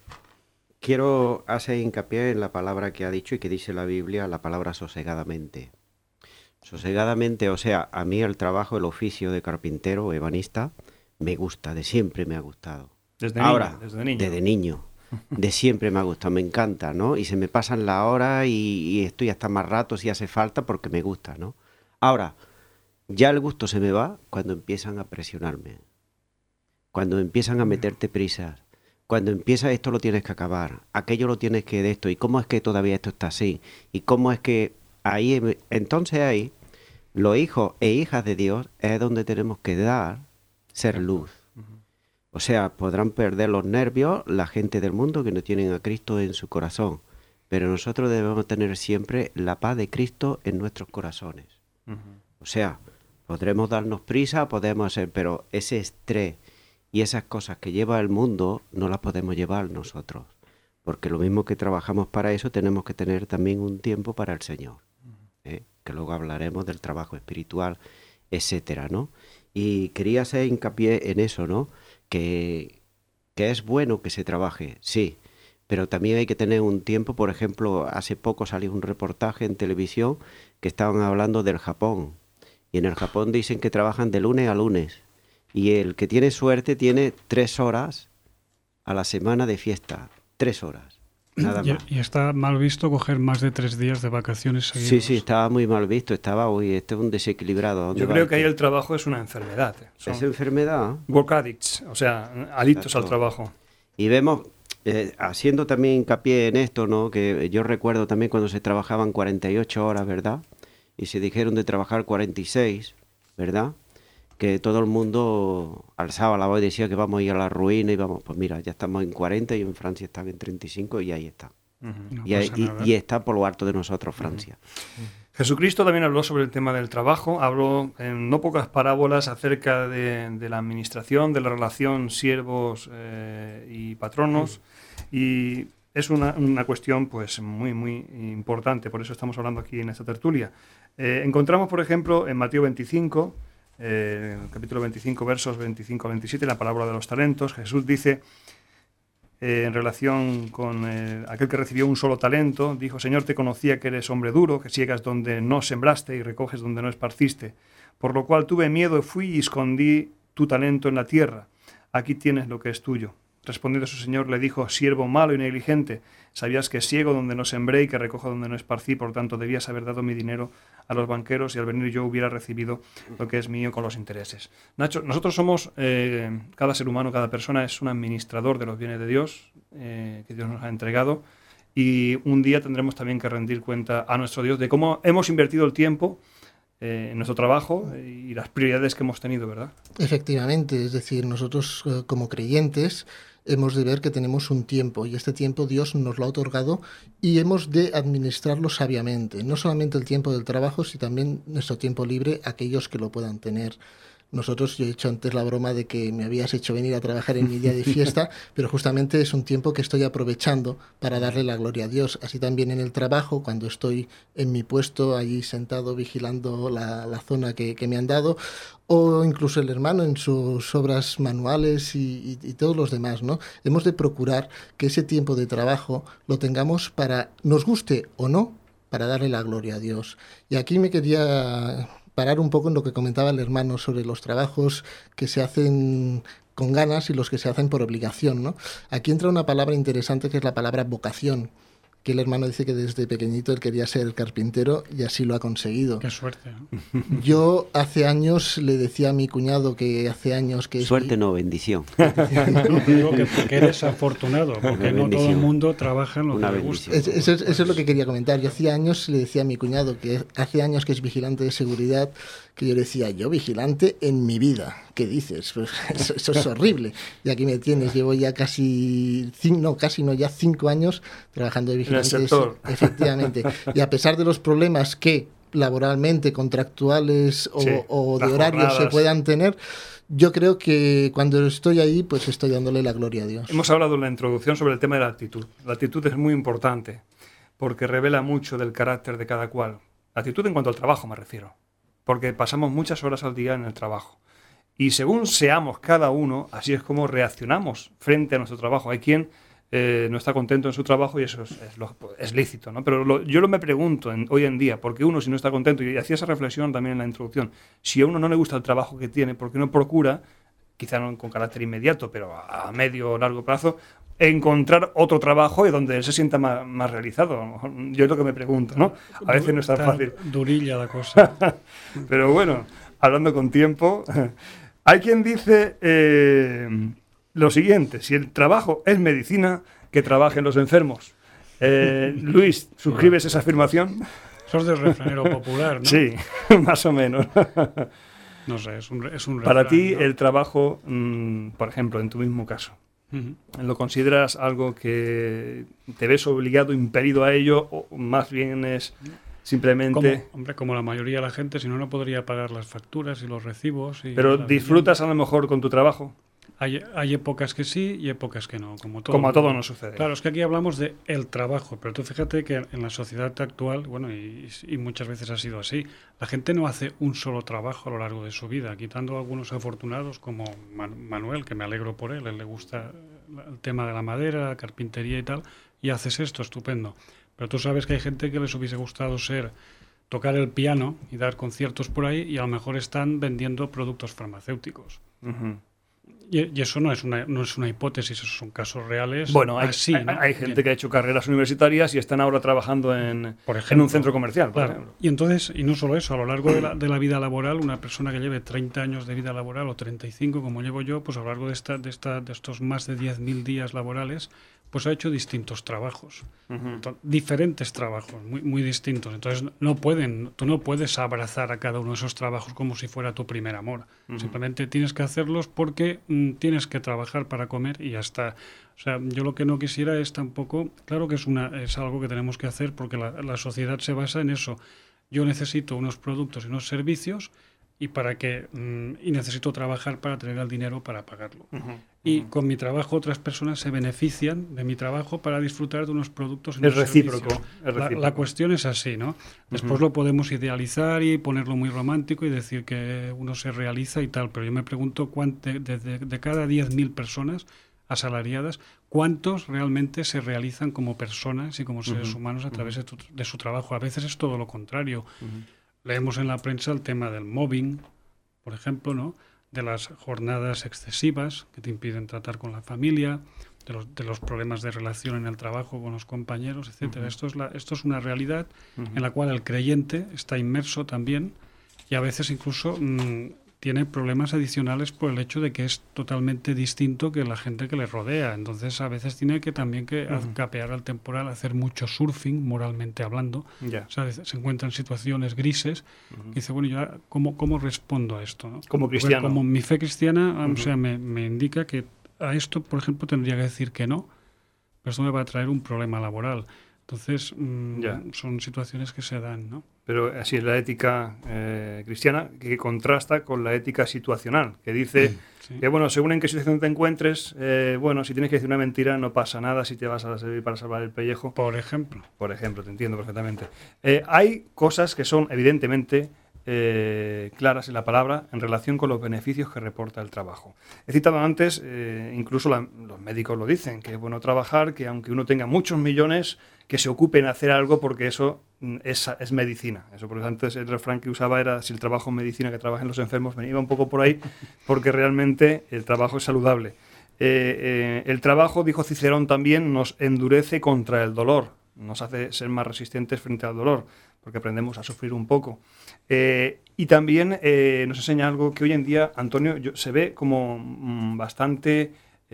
Quiero hacer hincapié en la palabra que ha dicho y que dice la Biblia, la palabra sosegadamente. Sosegadamente, o sea, a mí el trabajo, el oficio de carpintero o ebanista, me gusta, de siempre me ha gustado. Desde Ahora, niño, desde niño. Desde niño, de siempre me ha gustado, me encanta, ¿no? Y se me pasan la hora y, y estoy hasta más rato si hace falta porque me gusta, ¿no? Ahora, ya el gusto se me va cuando empiezan a presionarme, cuando empiezan a meterte prisas. Cuando empieza esto lo tienes que acabar, aquello lo tienes que de esto, y cómo es que todavía esto está así, y cómo es que ahí, entonces ahí, los hijos e hijas de Dios es donde tenemos que dar, ser luz. O sea, podrán perder los nervios la gente del mundo que no tienen a Cristo en su corazón, pero nosotros debemos tener siempre la paz de Cristo en nuestros corazones. O sea, podremos darnos prisa, podemos hacer, pero ese estrés, y esas cosas que lleva el mundo no las podemos llevar nosotros. Porque lo mismo que trabajamos para eso, tenemos que tener también un tiempo para el Señor. ¿eh? Que luego hablaremos del trabajo espiritual, etcétera, ¿no? Y quería hacer hincapié en eso, ¿no? Que, que es bueno que se trabaje, sí. Pero también hay que tener un tiempo. Por ejemplo, hace poco salió un reportaje en televisión que estaban hablando del Japón. Y en el Japón dicen que trabajan de lunes a lunes. Y el que tiene suerte tiene tres horas a la semana de fiesta. Tres horas, nada y, más. Y está mal visto coger más de tres días de vacaciones seguidos. Sí, sí, estaba muy mal visto. Estaba, uy, este es un desequilibrado. Yo creo que ahí el trabajo es una enfermedad. ¿eh? Es enfermedad. Work addicts, o sea, adictos Exacto. al trabajo. Y vemos, eh, haciendo también hincapié en esto, ¿no? Que yo recuerdo también cuando se trabajaban cuarenta y ocho horas, ¿verdad? Y se dijeron de trabajar cuarenta y seis, ¿verdad? Que todo el mundo alzaba la voz y decía que vamos a ir a la ruina y vamos, pues mira, ya estamos en cuarenta y en Francia están en treinta y cinco y ahí está. Uh-huh. No y, ahí, y, y está por lo alto de nosotros Francia. Uh-huh. Jesucristo también habló sobre el tema del trabajo, habló en no pocas parábolas acerca de, de la administración, de la relación siervos eh, y patronos, uh-huh. y es una, una cuestión pues muy, muy importante, por eso estamos hablando aquí en esta tertulia. Eh, encontramos, por ejemplo, en Mateo veinticinco, Eh, capítulo veinticinco, versos veinticinco a veintisiete, la parábola de los talentos. Jesús dice, eh, en relación con eh, aquel que recibió un solo talento, dijo: Señor, te conocía que eres hombre duro, que siegas donde no sembraste y recoges donde no esparciste, por lo cual tuve miedo, fui y escondí tu talento en la tierra. Aquí tienes lo que es tuyo. Respondiendo su señor le dijo: siervo malo y negligente, sabías que ciego donde no sembré y que recojo donde no esparcí, por tanto debías haber dado mi dinero a los banqueros y al venir yo hubiera recibido lo que es mío con los intereses. Nacho, nosotros somos, eh, cada ser humano, cada persona es un administrador de los bienes de Dios, eh, que Dios nos ha entregado, y un día tendremos también que rendir cuenta a nuestro Dios de cómo hemos invertido el tiempo eh, en nuestro trabajo y las prioridades que hemos tenido, ¿verdad? Efectivamente, es decir, nosotros eh, como creyentes hemos de ver que tenemos un tiempo y este tiempo Dios nos lo ha otorgado y hemos de administrarlo sabiamente. No solamente el tiempo del trabajo, sino también nuestro tiempo libre, aquellos que lo puedan tener. Nosotros, yo he hecho antes la broma de que me habías hecho venir a trabajar en mi día de fiesta, pero justamente es un tiempo que estoy aprovechando para darle la gloria a Dios. Así también en el trabajo, cuando estoy en mi puesto, allí sentado vigilando la, la zona que, que me han dado, o incluso el hermano en sus obras manuales y, y, y todos los demás, ¿no? Hemos de procurar que ese tiempo de trabajo lo tengamos para, nos guste o no, para darle la gloria a Dios. Y aquí me quería parar un poco en lo que comentaba el hermano sobre los trabajos que se hacen con ganas y los que se hacen por obligación, ¿no? Aquí entra una palabra interesante que es la palabra vocación, que el hermano dice que desde pequeñito él quería ser carpintero y así lo ha conseguido. Qué suerte, ¿no? Yo hace años le decía a mi cuñado que hace años que... Suerte no, bendición. No, digo que, que eres afortunado, porque no todo el mundo trabaja en lo Una que le bendición. gusta. Es- Eso es, eso es lo que quería comentar. Yo hacía años le decía a mi cuñado que hace años que es vigilante de seguridad, que yo le decía, yo vigilante en mi vida. ¿Qué dices? Pues eso, eso es horrible. Y aquí me tienes, llevo ya casi, cinco, no, casi no, ya cinco años trabajando de vigilante. En el sector. Efectivamente. Y a pesar de los problemas que laboralmente, contractuales o, Sí, o de las horarios se jornadas. puedan tener, yo creo que cuando estoy ahí, pues estoy dándole la gloria a Dios. Hemos hablado en la introducción sobre el tema de la actitud. La actitud es muy importante porque revela mucho del carácter de cada cual. La actitud en cuanto al trabajo me refiero. Porque pasamos muchas horas al día en el trabajo. Y según seamos cada uno, así es como reaccionamos frente a nuestro trabajo. Hay quien eh, no está contento en su trabajo y eso es, es, lo- es lícito, ¿no? Pero lo- yo lo me pregunto en- hoy en día, ¿por qué uno si no está contento? Y hacía esa reflexión también en la introducción. Si a uno no le gusta el trabajo que tiene, ¿por qué no procura, quizá no con carácter inmediato, pero a, a medio o largo plazo, encontrar otro trabajo y donde él se sienta más, más realizado? A lo mejor, yo es lo que me pregunto, ¿no? A veces no es tan Tan fácil. Durilla la cosa. Pero bueno, hablando con tiempo, hay quien dice eh, lo siguiente: si el trabajo es medicina, que trabajen los enfermos. Eh, Luis, ¿suscribes esa afirmación? Eso es del refranero popular, ¿no? Sí, más o menos. No sé, es un, es un Para refrán, ti, ¿no? el trabajo, mm, por ejemplo, en tu mismo caso, Ujú. ¿lo consideras algo que te ves obligado, impelido a ello, o más bien es simplemente... Como, hombre, como la mayoría de la gente, si no, no podría pagar las facturas y los recibos. Y Pero la disfrutas a lo mejor con tu trabajo, vivienda. Hay, hay épocas que sí y épocas que no, como todo. como a todos nos sucede. Claro, es que aquí hablamos de el trabajo, pero tú fíjate que en la sociedad actual, bueno, y, y muchas veces ha sido así, la gente no hace un solo trabajo a lo largo de su vida, quitando algunos afortunados como Man- Manuel, que me alegro por él, él le gusta el tema de la madera, la carpintería y tal, y haces esto, estupendo. Pero tú sabes que hay gente que les hubiese gustado ser tocar el piano y dar conciertos por ahí y a lo mejor están vendiendo productos farmacéuticos. Ujú. Y, y eso no es una no es una hipótesis, esos son casos reales. Bueno, hay, así, hay- ¿no? hay gente Bien. que ha hecho carreras universitarias y están ahora trabajando en, Por en ejemplo. un centro comercial, por Claro. ejemplo. Y entonces, y no solo eso, a lo largo de la, de la vida laboral, una persona que lleve treinta años de vida laboral o treinta y cinco, como llevo yo, pues a lo largo de, esta, de, esta, de estos más de diez mil días laborales, pues ha hecho distintos trabajos, Ujú. Ento- diferentes trabajos, muy, muy distintos. Entonces, no pueden, tú no puedes abrazar a cada uno de esos trabajos como si fuera tu primer amor. Ujú. Simplemente tienes que hacerlos porque mm, tienes que trabajar para comer y ya está. O sea, yo lo que no quisiera es tampoco, claro que es, una, es algo que tenemos que hacer porque la, la sociedad se basa en eso. Yo necesito unos productos y unos servicios y para que mm, y necesito trabajar para tener el dinero para pagarlo. Ujú. Y con mi trabajo otras personas se benefician de mi trabajo para disfrutar de unos productos y Es unos recíproco, servicios. es La, recíproco. la cuestión es así, ¿no? Después lo podemos idealizar y ponerlo muy romántico y decir que uno se realiza y tal, pero yo me pregunto cuánto, de, de- de cada diez mil personas asalariadas, ¿cuántos realmente se realizan como personas y como seres Ujú, humanos a través de, tu- de su trabajo? A veces es todo lo contrario. Ujú. Leemos en la prensa el tema del mobbing, por ejemplo, ¿no? De las jornadas excesivas que te impiden tratar con la familia, de los, de los problemas de relación en el trabajo con los compañeros, etcétera. Ujú. Esto es la, esto es una realidad Ujú. en la cual el creyente está inmerso también y a veces incluso mm, tiene problemas adicionales por el hecho de que es totalmente distinto que la gente que le rodea. Entonces a veces tiene que también que Ujú. capear al temporal, hacer mucho surfing, moralmente hablando. Ya. O sea, se encuentra en situaciones grises Ujú. y dice, bueno, ¿yo ahora cómo, cómo respondo a esto? ¿no? Como Porque cristiano. como mi fe cristiana, o Ujú. sea, me, me indica que a esto, por ejemplo, tendría que decir que no, pero esto me va a traer un problema laboral. Entonces, mmm, son situaciones que se dan, ¿no? Pero así es la ética eh, cristiana, que contrasta con la ética situacional, que dice sí. que, bueno, según en qué situación te encuentres, eh, bueno, si tienes que decir una mentira no pasa nada si te vas a servir para salvar el pellejo. Por ejemplo. Por ejemplo, te entiendo perfectamente. Eh, hay cosas que son, evidentemente, eh, claras en la palabra en relación con los beneficios que reporta el trabajo. He citado antes, eh, incluso la, los médicos lo dicen, que es bueno trabajar, que aunque uno tenga muchos millones, que se ocupe en hacer algo porque eso es, es medicina. Eso, porque antes el refrán que usaba era si el trabajo es medicina, que trabajen los enfermos, venía un poco por ahí, porque realmente el trabajo es saludable. Eh, eh, el trabajo, dijo Cicerón también, nos endurece contra el dolor, nos hace ser más resistentes frente al dolor, porque aprendemos a sufrir un poco. Eh, y también eh, nos enseña algo que hoy en día, Antonio, yo, se ve como mm, bastante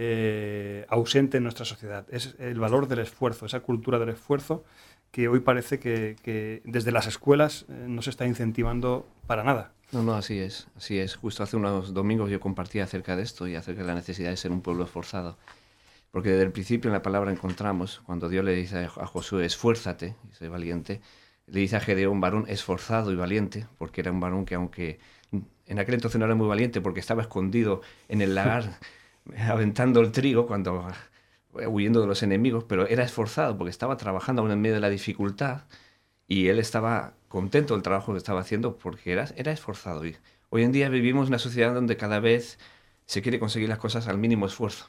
eh, ausente en nuestra sociedad. Es el valor del esfuerzo, esa cultura del esfuerzo que hoy parece que, que desde las escuelas eh, no se está incentivando para nada. No, no, así es, así es. Justo hace unos domingos yo compartía acerca de esto y acerca de la necesidad de ser un pueblo esforzado. Porque desde el principio en la palabra encontramos, cuando Dios le dice a Josué, esfuérzate, y sé valiente, le dice a Gedeón, varón esforzado y valiente, porque era un varón que aunque en aquel entonces no era muy valiente porque estaba escondido en el lagar aventando el trigo, cuando huyendo de los enemigos, pero era esforzado porque estaba trabajando aún en medio de la dificultad y él estaba contento del trabajo que estaba haciendo porque era, era esforzado. Y hoy en día vivimos en una sociedad donde cada vez se quiere conseguir las cosas al mínimo esfuerzo.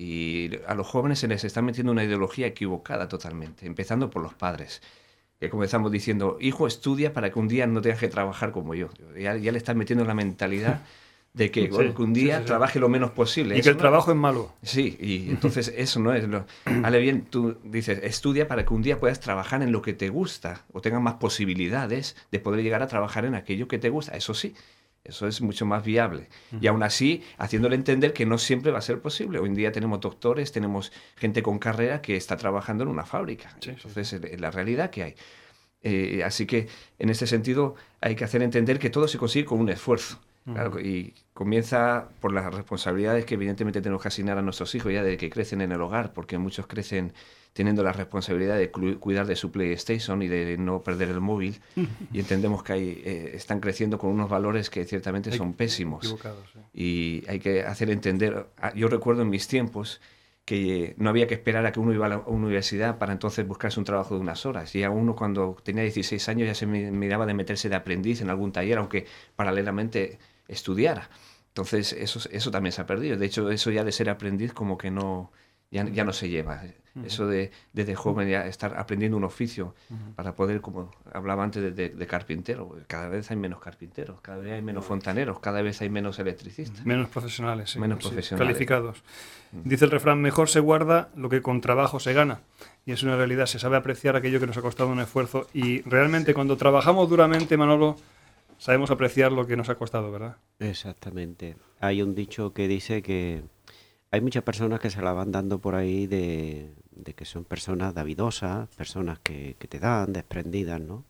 Y a los jóvenes se les está metiendo una ideología equivocada totalmente, empezando por los padres. Que comenzamos diciendo, hijo, estudia para que un día no tengas que trabajar como yo. Ya, ya le están metiendo la mentalidad de que, sí, bueno, que un día sí, sí, sí. trabaje lo menos posible. Y eso que el no trabajo es malo. Sí, y entonces eso no es lo... Vale bien, tú dices, estudia para que un día puedas trabajar en lo que te gusta o tengas más posibilidades de poder llegar a trabajar en aquello que te gusta. Eso sí, eso es mucho más viable. Uh-huh. Y aún así, haciéndole entender que no siempre va a ser posible. Hoy en día tenemos doctores, tenemos gente con carrera que está trabajando en una fábrica. Sí, entonces, sí. es la realidad que hay. Eh, así que, en este sentido, hay que hacer entender que todo se consigue con un esfuerzo. Claro, y comienza por las responsabilidades que evidentemente tenemos que asignar a nuestros hijos ya desde que crecen en el hogar, porque muchos crecen teniendo la responsabilidad de cuidar de su PlayStation y de no perder el móvil, y entendemos que hay, eh, están creciendo con unos valores que ciertamente son pésimos. Sí. Y hay que hacer entender, yo recuerdo en mis tiempos que no había que esperar a que uno iba a la universidad para entonces buscarse un trabajo de unas horas. Y a uno cuando tenía dieciséis años ya se miraba de meterse de aprendiz en algún taller, aunque paralelamente estudiara. Entonces eso, eso también se ha perdido. De hecho, eso ya de ser aprendiz como que no, ya, ya no se lleva. Uh-huh. Eso de desde joven ya estar aprendiendo un oficio uh-huh. para poder, como hablaba antes de, de, de carpintero, cada vez hay menos carpinteros, cada vez hay menos fontaneros, cada vez hay menos electricistas. Menos profesionales, sí, menos sí, profesionales. Calificados. Uh-huh. Dice el refrán, mejor se guarda lo que con trabajo se gana. Y es una realidad, se sabe apreciar aquello que nos ha costado un esfuerzo. Y realmente sí. cuando trabajamos duramente, Manolo, sabemos apreciar lo que nos ha costado, ¿verdad? Exactamente. Hay un dicho que dice que hay muchas personas que se la van dando por ahí de, de que son personas davidosas, personas que, que te dan, desprendidas, ¿no?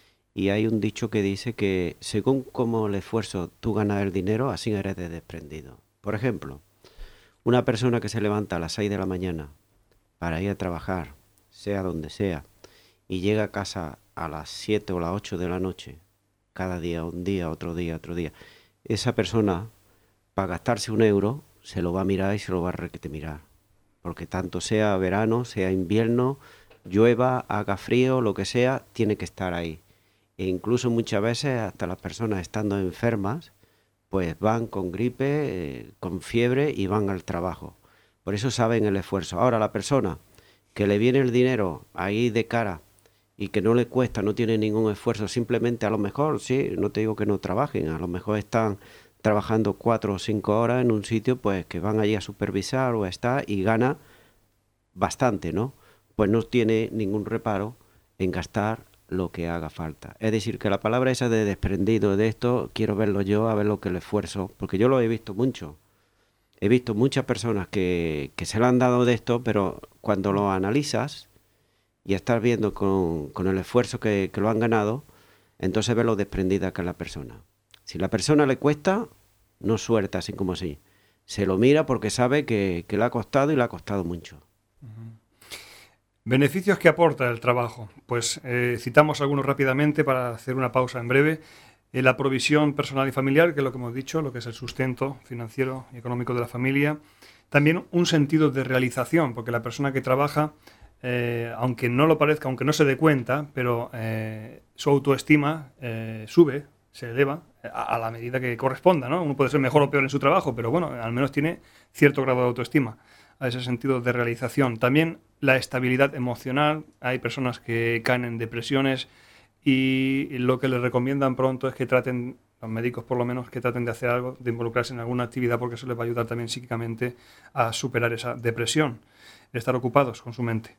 Y hay un dicho que dice que según como el esfuerzo tú ganas el dinero, así eres de desprendido. Por ejemplo, una persona que se levanta a las seis de la mañana para ir a trabajar, sea donde sea, y llega a casa a las siete o las ocho de la noche, cada día, un día, otro día, otro día, esa persona, para gastarse un euro, se lo va a mirar y se lo va a requete mirar. Porque tanto sea verano, sea invierno, llueva, haga frío, lo que sea, tiene que estar ahí. E incluso muchas veces, hasta las personas estando enfermas, pues van con gripe, eh, con fiebre y van al trabajo. Por eso saben el esfuerzo. Ahora, la persona que le viene el dinero ahí de cara y que no le cuesta, no tiene ningún esfuerzo, simplemente a lo mejor, sí, no te digo que no trabajen, a lo mejor están trabajando cuatro o cinco horas en un sitio, pues que van allí a supervisar o a estar y gana bastante, ¿no? Pues no tiene ningún reparo en gastar lo que haga falta. Es decir, que la palabra esa de desprendido de esto, quiero verlo yo, a ver lo que el esfuerzo, porque yo lo he visto mucho. He visto muchas personas que, que se le han dado de esto, pero cuando lo analizas y estás viendo con, con el esfuerzo que, que lo han ganado, entonces ves lo desprendida que es la persona. Si la persona le cuesta, no suelta así como así. se lo mira porque sabe que, que le ha costado y le ha costado mucho. Beneficios que aporta el trabajo. Pues eh, citamos algunos rápidamente para hacer una pausa en breve. Eh, la provisión personal y familiar, que es lo que hemos dicho, lo que es el sustento financiero y económico de la familia. También un sentido de realización, porque la persona que trabaja, eh, aunque no lo parezca, aunque no se dé cuenta, pero eh, su autoestima eh, sube, se eleva a, a la medida que corresponda, ¿no? Uno puede ser mejor o peor en su trabajo, pero bueno, al menos tiene cierto grado de autoestima, a ese sentido de realización. También la estabilidad emocional. Hay personas que caen en depresiones y lo que les recomiendan pronto es que traten, los médicos por lo menos, que traten de hacer algo, de involucrarse en alguna actividad, porque eso les va a ayudar también psíquicamente a superar esa depresión, de estar ocupados con su mente.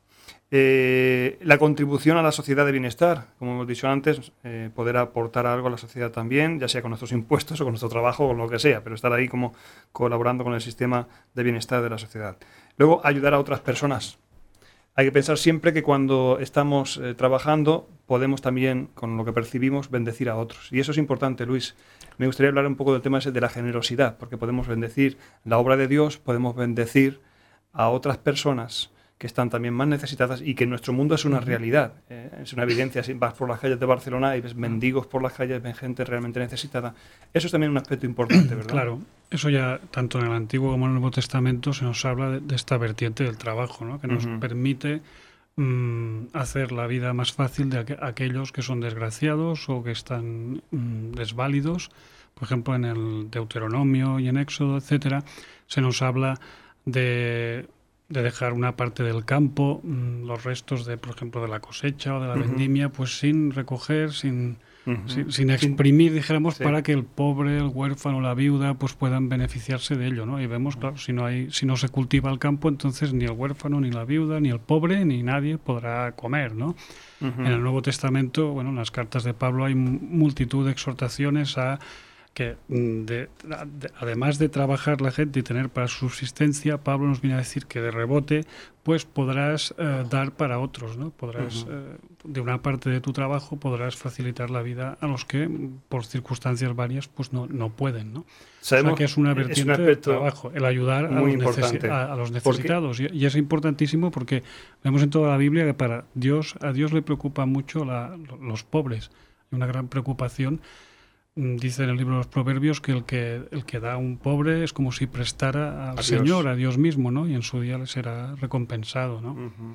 Eh, la contribución a la sociedad de bienestar, como hemos dicho antes, eh, poder aportar algo a la sociedad también, ya sea con nuestros impuestos o con nuestro trabajo o con lo que sea, pero estar ahí como colaborando con el sistema de bienestar de la sociedad. Luego, ayudar a otras personas. Hay que pensar siempre que cuando estamos eh, trabajando podemos también, con lo que percibimos, bendecir a otros. Y eso es importante, Luis. Me gustaría hablar un poco del tema ese de la generosidad, porque podemos bendecir la obra de Dios, podemos bendecir a otras personas que están también más necesitadas y que en nuestro mundo es una realidad. Eh, es una evidencia. Si vas por las calles de Barcelona y ves mendigos por las calles, ves gente realmente necesitada. Eso es también un aspecto importante, ¿verdad? Claro. Eso ya, tanto en el Antiguo como en el Nuevo Testamento, se nos habla de, de esta vertiente del trabajo, ¿no? Que nos uh-huh. permite mmm, hacer la vida más fácil de aqu- aquellos que son desgraciados o que están mmm, desválidos. Por ejemplo, en el Deuteronomio y en Éxodo, etcétera, se nos habla de... de dejar una parte del campo, mmm, los restos de, por ejemplo, de la cosecha o de la uh-huh. vendimia, pues sin recoger, sin, uh-huh. sin, sin exprimir, dijéramos, sí. para que el pobre, el huérfano, la viuda, pues puedan beneficiarse de ello, ¿no? Y vemos, claro, si no hay, si no se cultiva el campo, entonces ni el huérfano, ni la viuda, ni el pobre, ni nadie podrá comer, ¿no? Uh-huh. En el Nuevo Testamento, bueno, en las cartas de Pablo hay multitud de exhortaciones a que de, de, además de trabajar la gente y tener para subsistencia, Pablo nos viene a decir que de rebote pues podrás eh, dar para otros, ¿no? Podrás, uh-huh. eh, de una parte de tu trabajo, podrás facilitar la vida a los que, por circunstancias varias, pues no, no pueden, ¿no? Sabemos, o sea que es una vertiente es un del trabajo, el ayudar a los, necesi- a, a los necesitados. Y, y es importantísimo porque vemos en toda la Biblia que para Dios, a Dios le preocupa mucho la, los pobres. Hay una gran preocupación. Dice en el libro de los Proverbios que el que el que da a un pobre es como si prestara al a Señor, Dios. a Dios mismo, ¿no? Y en su día le será recompensado, ¿no? Uh-huh.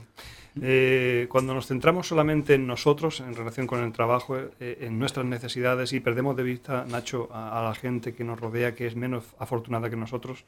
Eh, cuando nos centramos solamente en nosotros, en relación con el trabajo, eh, en nuestras necesidades, y perdemos de vista, Nacho, a, a la gente que nos rodea, que es menos afortunada que nosotros,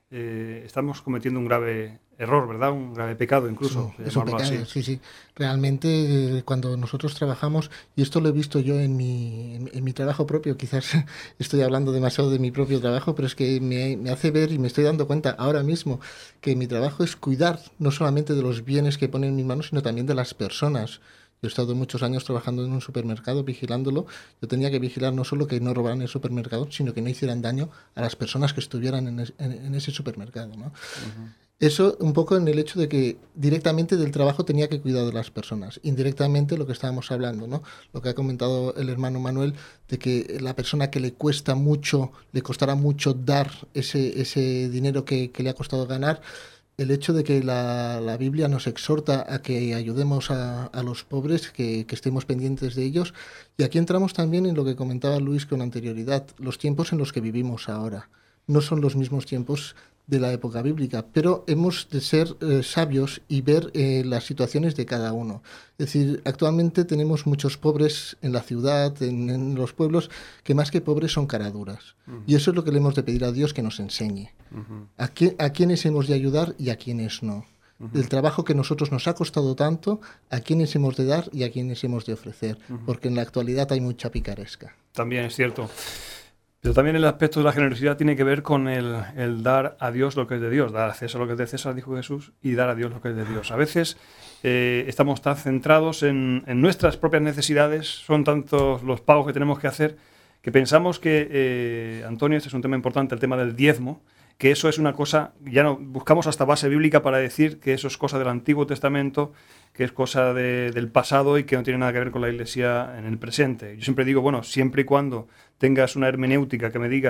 eh, estamos cometiendo un grave error, ¿verdad? Un grave pecado, incluso. Sí, es un pecado, así. sí, sí. Realmente, eh, cuando nosotros trabajamos, y esto lo he visto yo en mi, en, en mi trabajo propio, quizás estoy hablando demasiado de mi propio trabajo, pero es que me, me hace ver y me estoy dando cuenta ahora mismo que mi trabajo es cuidar no solamente de los bienes que ponen en mis manos, sino también de las personas. Yo he estado muchos años trabajando en un supermercado, vigilándolo. Yo tenía que vigilar no solo que no robaran el supermercado, sino que no hicieran daño a las personas que estuvieran en, es, en, en ese supermercado, ¿no? Uh-huh. Eso un poco en el hecho de que directamente del trabajo tenía que cuidar de las personas. Indirectamente lo que estábamos hablando, ¿no? Lo que ha comentado el hermano Manuel, de que la persona que le cuesta mucho, le costará mucho dar ese, ese dinero que, que le ha costado ganar. El hecho de que la, la Biblia nos exhorta a que ayudemos a, a los pobres, que, que estemos pendientes de ellos. Y aquí entramos también en lo que comentaba Luis con anterioridad, los tiempos en los que vivimos ahora. No son los mismos tiempos de la época bíblica, pero hemos de ser eh, sabios y ver eh, las situaciones de cada uno. Es decir, actualmente tenemos muchos pobres en la ciudad, en, en los pueblos, que más que pobres son caraduras. Uh-huh. Y eso es lo que le hemos de pedir a Dios que nos enseñe. Uh-huh. A, qui- a quiénes hemos de ayudar y a quiénes no. Uh-huh. El trabajo que a nosotros nos ha costado tanto, a quiénes hemos de dar y a quiénes hemos de ofrecer. Uh-huh. Porque en la actualidad hay mucha picaresca. También es cierto. Pero también el aspecto de la generosidad tiene que ver con el, el dar a Dios lo que es de Dios, dar a César lo que es de César, dijo Jesús, y dar a Dios lo que es de Dios. A veces eh, estamos tan centrados en, en nuestras propias necesidades, son tantos los pagos que tenemos que hacer, que pensamos que, eh, Antonio, este es un tema importante, el tema del diezmo, que eso es una cosa, ya no buscamos hasta base bíblica para decir que eso es cosa del Antiguo Testamento, que es cosa de, del pasado y que no tiene nada que ver con la Iglesia en el presente. Yo siempre digo, bueno, siempre y cuando tengas una hermenéutica que me diga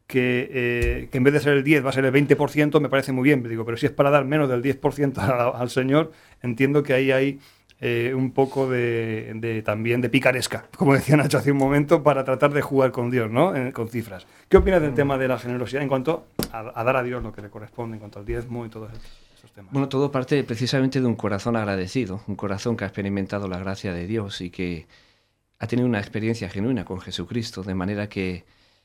que, eh, que en vez de ser el diez va a ser el veinte por ciento, me parece muy bien. Digo, pero si es para dar menos del diez por ciento a, al Señor, entiendo que ahí hay eh, un poco de, de también de picaresca, como decía Nacho hace un momento, para tratar de jugar con Dios, ¿no? En, con cifras. ¿Qué opinas del tema de la generosidad en cuanto a, a dar a Dios lo que le corresponde, en cuanto al diezmo y todos esos temas? Bueno, todo parte precisamente de un corazón agradecido, un corazón que ha experimentado la gracia de Dios y que ha tenido una experiencia genuina con Jesucristo, de manera que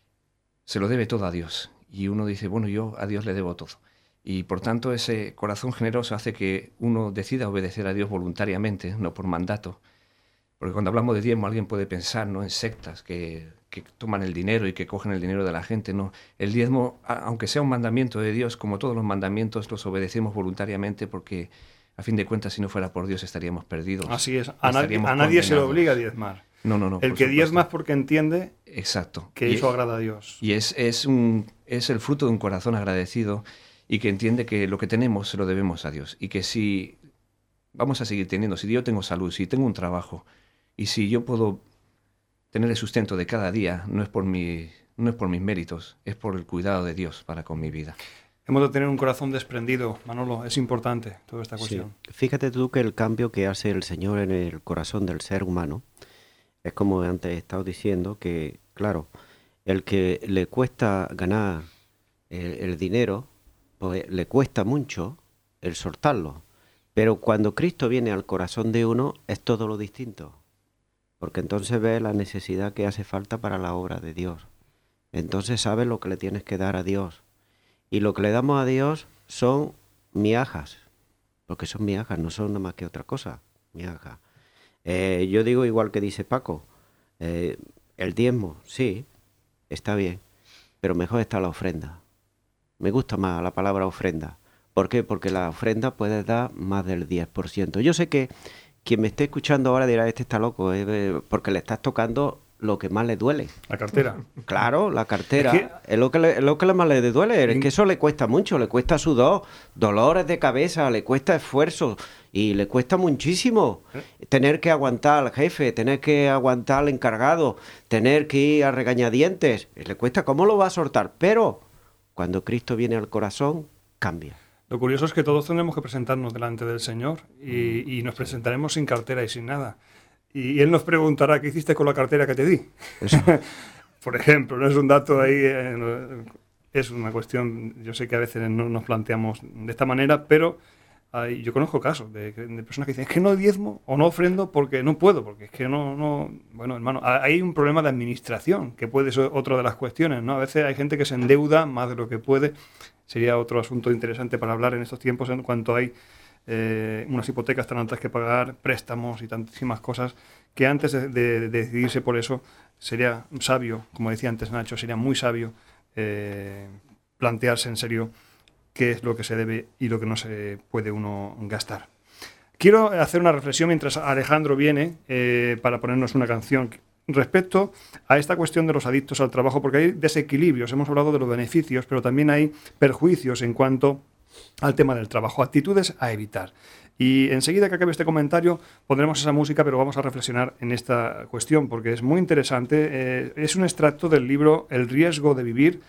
se lo debe todo a Dios. Y uno dice, bueno, yo a Dios le debo todo. Y por tanto ese corazón generoso hace que uno decida obedecer a Dios voluntariamente, no por mandato. Porque cuando hablamos de diezmo alguien puede pensar, ¿no?, en sectas que, que toman el dinero y que cogen el dinero de la gente. No, el diezmo, aunque sea un mandamiento de Dios, como todos los mandamientos, los obedecemos voluntariamente porque, a fin de cuentas, si no fuera por Dios estaríamos perdidos. Así es, a nadie, a nadie se le obliga a diezmar. No, no, no. El que diezma es porque entiende Exacto. que y, eso agrada a Dios. Y es, es, un, es el fruto de un corazón agradecido y que entiende que lo que tenemos se lo debemos a Dios. Y que si vamos a seguir teniendo, si yo tengo salud, si tengo un trabajo y si yo puedo tener el sustento de cada día, no es por mi, no es por mis méritos, es por el cuidado de Dios para con mi vida. Hemos de tener un corazón desprendido, Manolo, es importante toda esta cuestión. Sí. Fíjate tú que el cambio que hace el Señor en el corazón del ser humano es como antes he estado diciendo, que claro, el que le cuesta ganar el, el dinero, pues le cuesta mucho el soltarlo. Pero cuando Cristo viene al corazón de uno, es todo lo distinto. Porque entonces ve la necesidad que hace falta para la obra de Dios. Entonces sabe lo que le tienes que dar a Dios. Y lo que le damos a Dios son miajas. Porque son miajas, no son nada más que otra cosa. Miajas. Eh, yo digo igual que dice Paco, eh, el diezmo, sí, está bien, pero mejor está la ofrenda. Me gusta más la palabra ofrenda. ¿Por qué? Porque la ofrenda puede dar más del diez por ciento. Yo sé que quien me esté escuchando ahora dirá, este está loco, eh, porque le estás tocando lo que más le duele. La cartera. Claro, la cartera. Es, que, es lo que le, es lo que más le duele. Es que eso le cuesta mucho, le cuesta sudor, dolores de cabeza, le cuesta esfuerzo y le cuesta muchísimo. ¿Eh? Tener que aguantar al jefe, tener que aguantar al encargado, tener que ir a regañadientes. Le cuesta, ¿cómo lo va a soltar? Pero cuando Cristo viene al corazón, cambia. Lo curioso es que todos tenemos que presentarnos delante del Señor y, y nos presentaremos sin cartera y sin nada. Y Él nos preguntará, ¿qué hiciste con la cartera que te di? Por ejemplo, no es un dato ahí, eh, es una cuestión, yo sé que a veces no nos planteamos de esta manera, pero hay, yo conozco casos de, de personas que dicen, es que no diezmo o no ofrendo porque no puedo, porque es que no, no... Bueno, hermano, hay un problema de administración, que puede ser otra de las cuestiones, ¿no? A veces hay gente que se endeuda más de lo que puede, sería otro asunto interesante para hablar en estos tiempos en cuanto hay Eh, unas hipotecas tan altas que pagar, préstamos y tantísimas cosas, que antes de, de, de decidirse por eso sería sabio, como decía antes Nacho, sería muy sabio eh, plantearse en serio qué es lo que se debe y lo que no se puede uno gastar. Quiero hacer una reflexión mientras Alejandro viene eh, para ponernos una canción respecto a esta cuestión de los adictos al trabajo, porque hay desequilibrios, hemos hablado de los beneficios, pero también hay perjuicios en cuanto al tema del trabajo, actitudes a evitar. Y enseguida que acabe este comentario pondremos esa música, pero vamos a reflexionar en esta cuestión porque es muy interesante. Eh, es un extracto del libro El riesgo de vivir,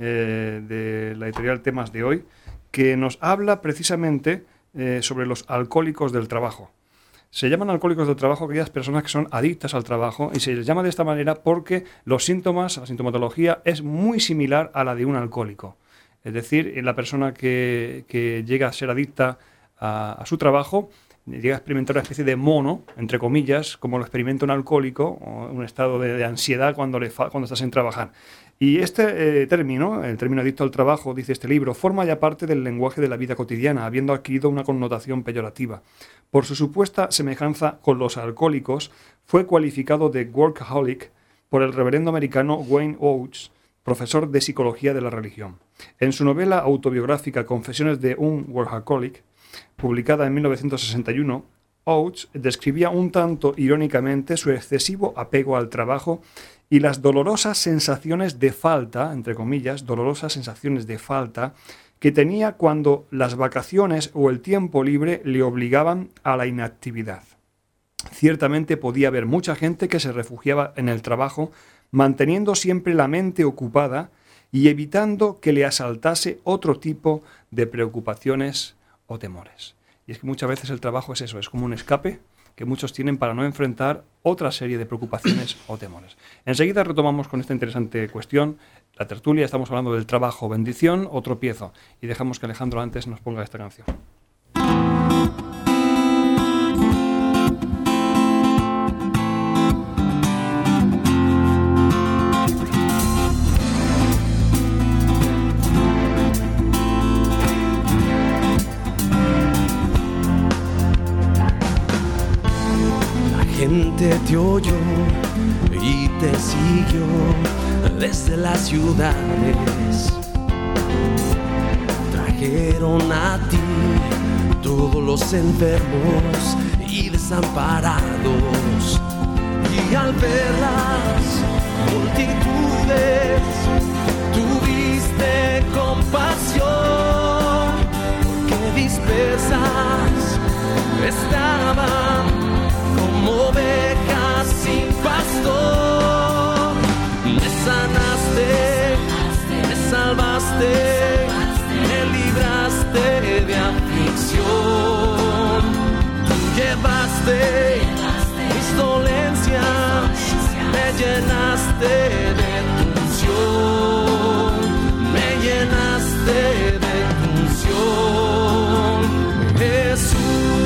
eh, de la editorial Temas de Hoy, que nos habla precisamente eh, sobre los alcohólicos del trabajo. Se llaman alcohólicos del trabajo aquellas personas que son adictas al trabajo y se les llama de esta manera porque los síntomas, la sintomatología es muy similar a la de un alcohólico. Es decir, la persona que, que llega a ser adicta a, a su trabajo llega a experimentar una especie de mono, entre comillas, como lo experimenta un alcohólico, o un estado de, de ansiedad cuando, le fa, cuando está sin trabajar. Y este eh, término, el término adicto al trabajo, dice este libro, forma ya parte del lenguaje de la vida cotidiana, habiendo adquirido una connotación peyorativa. Por su supuesta semejanza con los alcohólicos, fue cualificado de workaholic por el reverendo americano Wayne Oates, profesor de psicología de la religión. En su novela autobiográfica Confesiones de un Workaholic, publicada en mil novecientos sesenta y uno, Oates describía un tanto irónicamente su excesivo apego al trabajo y las dolorosas sensaciones de falta, entre comillas, dolorosas sensaciones de falta que tenía cuando las vacaciones o el tiempo libre le obligaban a la inactividad. Ciertamente podía haber mucha gente que se refugiaba en el trabajo, manteniendo siempre la mente ocupada y evitando que le asaltase otro tipo de preocupaciones o temores. Y es que muchas veces el trabajo es eso, es como un escape que muchos tienen para no enfrentar otra serie de preocupaciones o temores. Enseguida retomamos con esta interesante cuestión la tertulia. Estamos hablando del trabajo, bendición o tropiezo. Y dejamos que Alejandro antes nos ponga esta canción. Te oyó y te siguió desde las ciudades. Trajeron a ti todos los enfermos y desamparados, y al ver las multitudes tuviste compasión, porque dispersas estaban como ovejas sin pastor. Me sanaste, me salvaste, me libraste de aflicción. Tú llevaste mis dolencias, me llenaste de tu unción, me llenaste de tu unción, Jesús.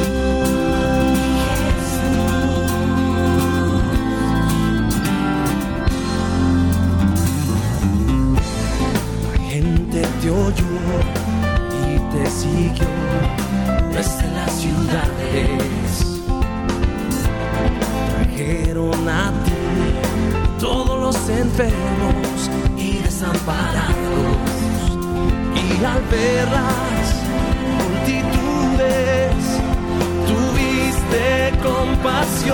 Te oyó y te siguió desde las ciudades. Trajeron a ti todos los enfermos y desamparados, y al ver las multitudes tuviste compasión,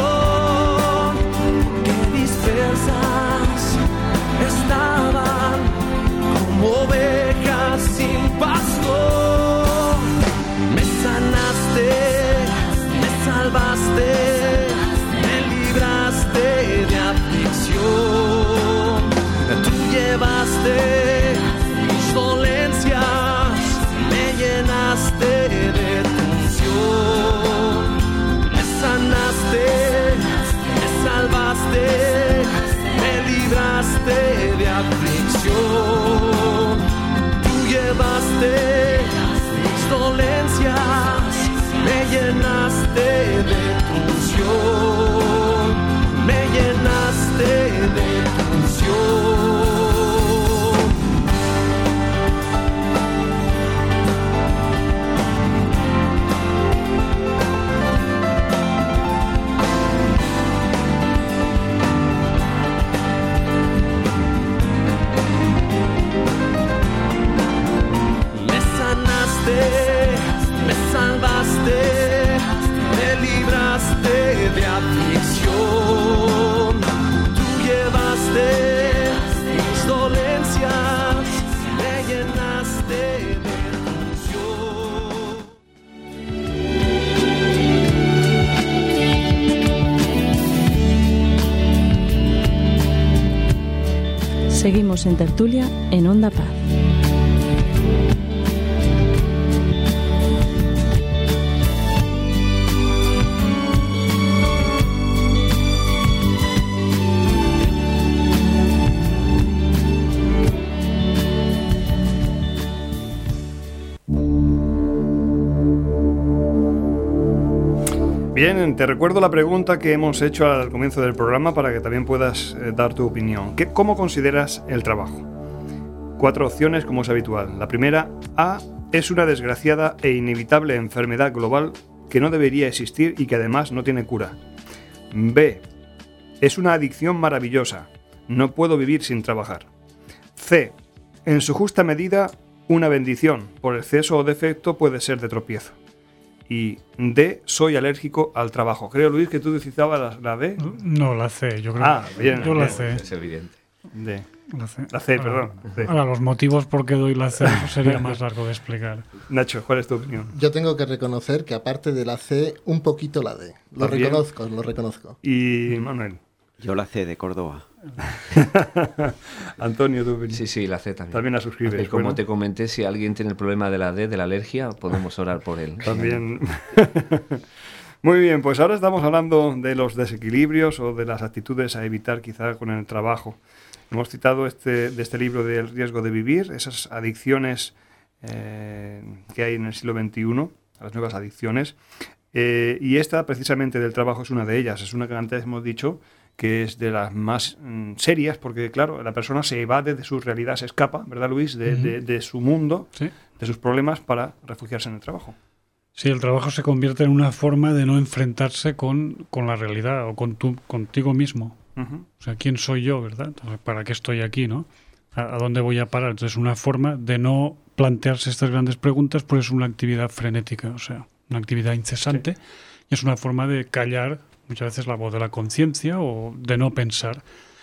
que dispersas estaban como ovejas sin pastor. Me sanaste, me salvaste, me libraste de aflicción. Tú llevaste mis dolencias, me llenaste de tu unción. Me sanaste, me salvaste, me libraste de aflicción. Llevaste mis dolencias, me llenaste de tu unción, me llenaste de tu unción. Me salvaste, me libraste de aflicción. Tú llevaste mis dolencias, me llenaste de unción. Seguimos en tertulia en Onda Paz. Bien, te recuerdo la pregunta que hemos hecho al comienzo del programa para que también puedas eh, dar tu opinión. ¿Qué, ¿Cómo consideras el trabajo? Cuatro opciones como es habitual. La primera, A, es una desgraciada e inevitable enfermedad global que no debería existir y que además no tiene cura. B, es una adicción maravillosa. No puedo vivir sin trabajar. C, en su justa medida, una bendición. Por exceso o defecto puede ser de tropiezo. Y D, soy alérgico al trabajo. Creo, Luis, que tú citabas la, la D. No, la C, yo creo. Ah, bien. Yo bien. la C. Es evidente. D. La C, la C ahora, perdón. C. Ahora, los motivos por qué doy la C sería más largo de explicar. Nacho, ¿cuál es tu opinión? Yo tengo que reconocer que aparte de la C, un poquito la D. Lo ¿También? reconozco, lo reconozco. Y Manuel. Yo la C de Córdoba. Antonio, tú. Sí, sí, la C también. También la suscribes. Y como bueno. te comenté, si alguien tiene el problema de la D, de la alergia, podemos orar por él. También. Muy bien, pues ahora estamos hablando de los desequilibrios o de las actitudes a evitar quizá con el trabajo. Hemos citado este, de este libro del riesgo de vivir, esas adicciones eh, que hay en el siglo veintiuno, las nuevas adicciones. Eh, y esta, precisamente, del trabajo es una de ellas. Es una que antes hemos dicho que es de las más mm, serias, porque, claro, la persona se evade de su realidad, se escapa, ¿verdad, Luis?, de, uh-huh. de, de su mundo, sí. de sus problemas, para refugiarse en el trabajo. Sí, el trabajo se convierte en una forma de no enfrentarse con, con la realidad o con tu, contigo mismo. Uh-huh. O sea, ¿quién soy yo, verdad? Entonces, ¿para qué estoy aquí, no? ¿A, a dónde voy a parar? Entonces, una forma de no plantearse estas grandes preguntas, pues es una actividad frenética, o sea, una actividad incesante, sí. Y es una forma de callar muchas veces la voz de la conciencia o de no pensar.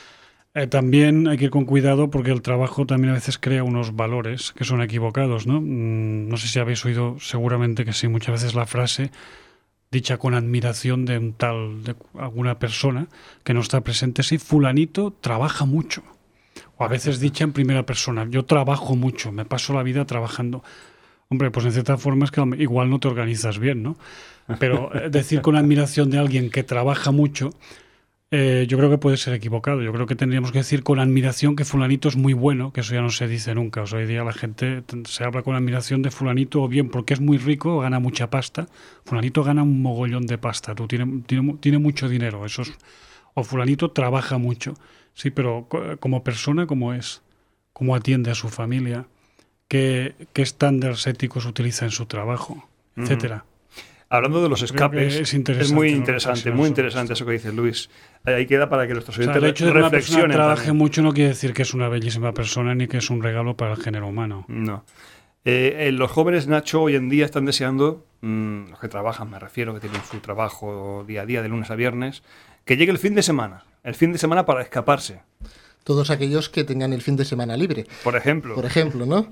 Eh, también hay que ir con cuidado porque el trabajo también a veces crea unos valores que son equivocados, ¿no? Mm, no sé si habéis oído, seguramente que sí, muchas veces la frase dicha con admiración de un tal, de alguna persona que no está presente, sí, fulanito trabaja mucho. O a veces dicha en primera persona, yo trabajo mucho, me paso la vida trabajando. Hombre, pues en cierta forma es que igual no te organizas bien, ¿no? Pero decir con admiración de alguien que trabaja mucho, eh, yo creo que puede ser equivocado. Yo creo que tendríamos que decir con admiración que fulanito es muy bueno, que eso ya no se dice nunca. O sea, hoy día la gente se habla con admiración de fulanito, o bien porque es muy rico, gana mucha pasta. Fulanito gana un mogollón de pasta, tú tiene, tiene, tiene mucho dinero. Eso es, o fulanito trabaja mucho. Sí, pero como persona, ¿cómo es? ¿Cómo atiende a su familia? ¿Qué, qué estándares éticos utiliza en su trabajo? Etcétera. Hablando de los escapes, es, es muy interesante, muy interesante eso que dice Luis. Ahí queda para que nuestros oyentes o sea, el hecho de que una persona trabaje también. mucho no quiere decir que es una bellísima persona ni que es un regalo para el género humano. No. Eh, eh, los jóvenes, Nacho, hoy en día están deseando, mmm, los que trabajan, me refiero, que tienen su trabajo día a día, de lunes a viernes, que llegue el fin de semana. El fin de semana para escaparse. Todos aquellos que tengan el fin de semana libre. Por ejemplo. Por ejemplo, ¿no?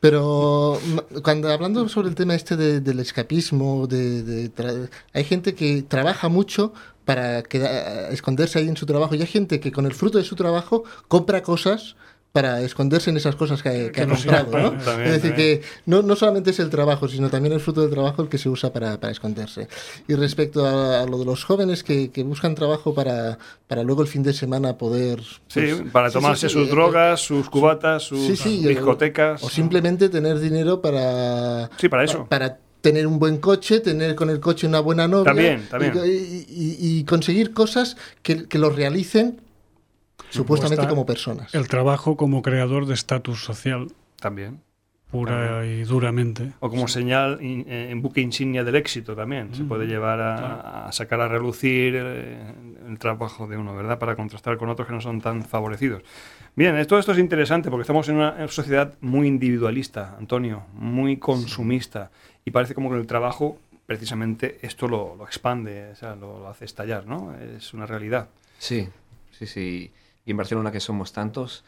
Pero cuando hablando sobre el tema este de, del escapismo, de, de tra- hay gente que trabaja mucho para queda- esconderse ahí en su trabajo, y hay gente que con el fruto de su trabajo compra cosas para esconderse en esas cosas que, que ha comprado, ¿no? También, es decir, también. que no, no solamente es el trabajo, sino también el fruto del trabajo el que se usa para, para esconderse. Y respecto a, a lo de los jóvenes que, que buscan trabajo para, para luego el fin de semana poder... Pues, sí, para sí, tomarse sí, sí, sus eh, drogas, sus cubatas, sus sí, sí, discotecas... O, o simplemente tener dinero para... Sí, para eso. Para, para tener un buen coche, tener con el coche una buena novia... También, también. Y, y, y conseguir cosas que, que los realicen supuestamente como personas. El trabajo como creador de estatus social. También. Pura también. Y duramente. O como señal, in, en buque insignia del éxito también. Mm, se puede llevar a, claro. a sacar a relucir el, el trabajo de uno, ¿verdad? Para contrastar con otros que no son tan favorecidos. Bien, todo esto es interesante porque estamos en una sociedad muy individualista, Antonio, muy consumista. Y parece como que el trabajo, precisamente, esto lo, lo expande, o sea, lo, lo hace estallar, ¿no? Es una realidad. Sí, sí, sí. Y en Barcelona, que somos tantos,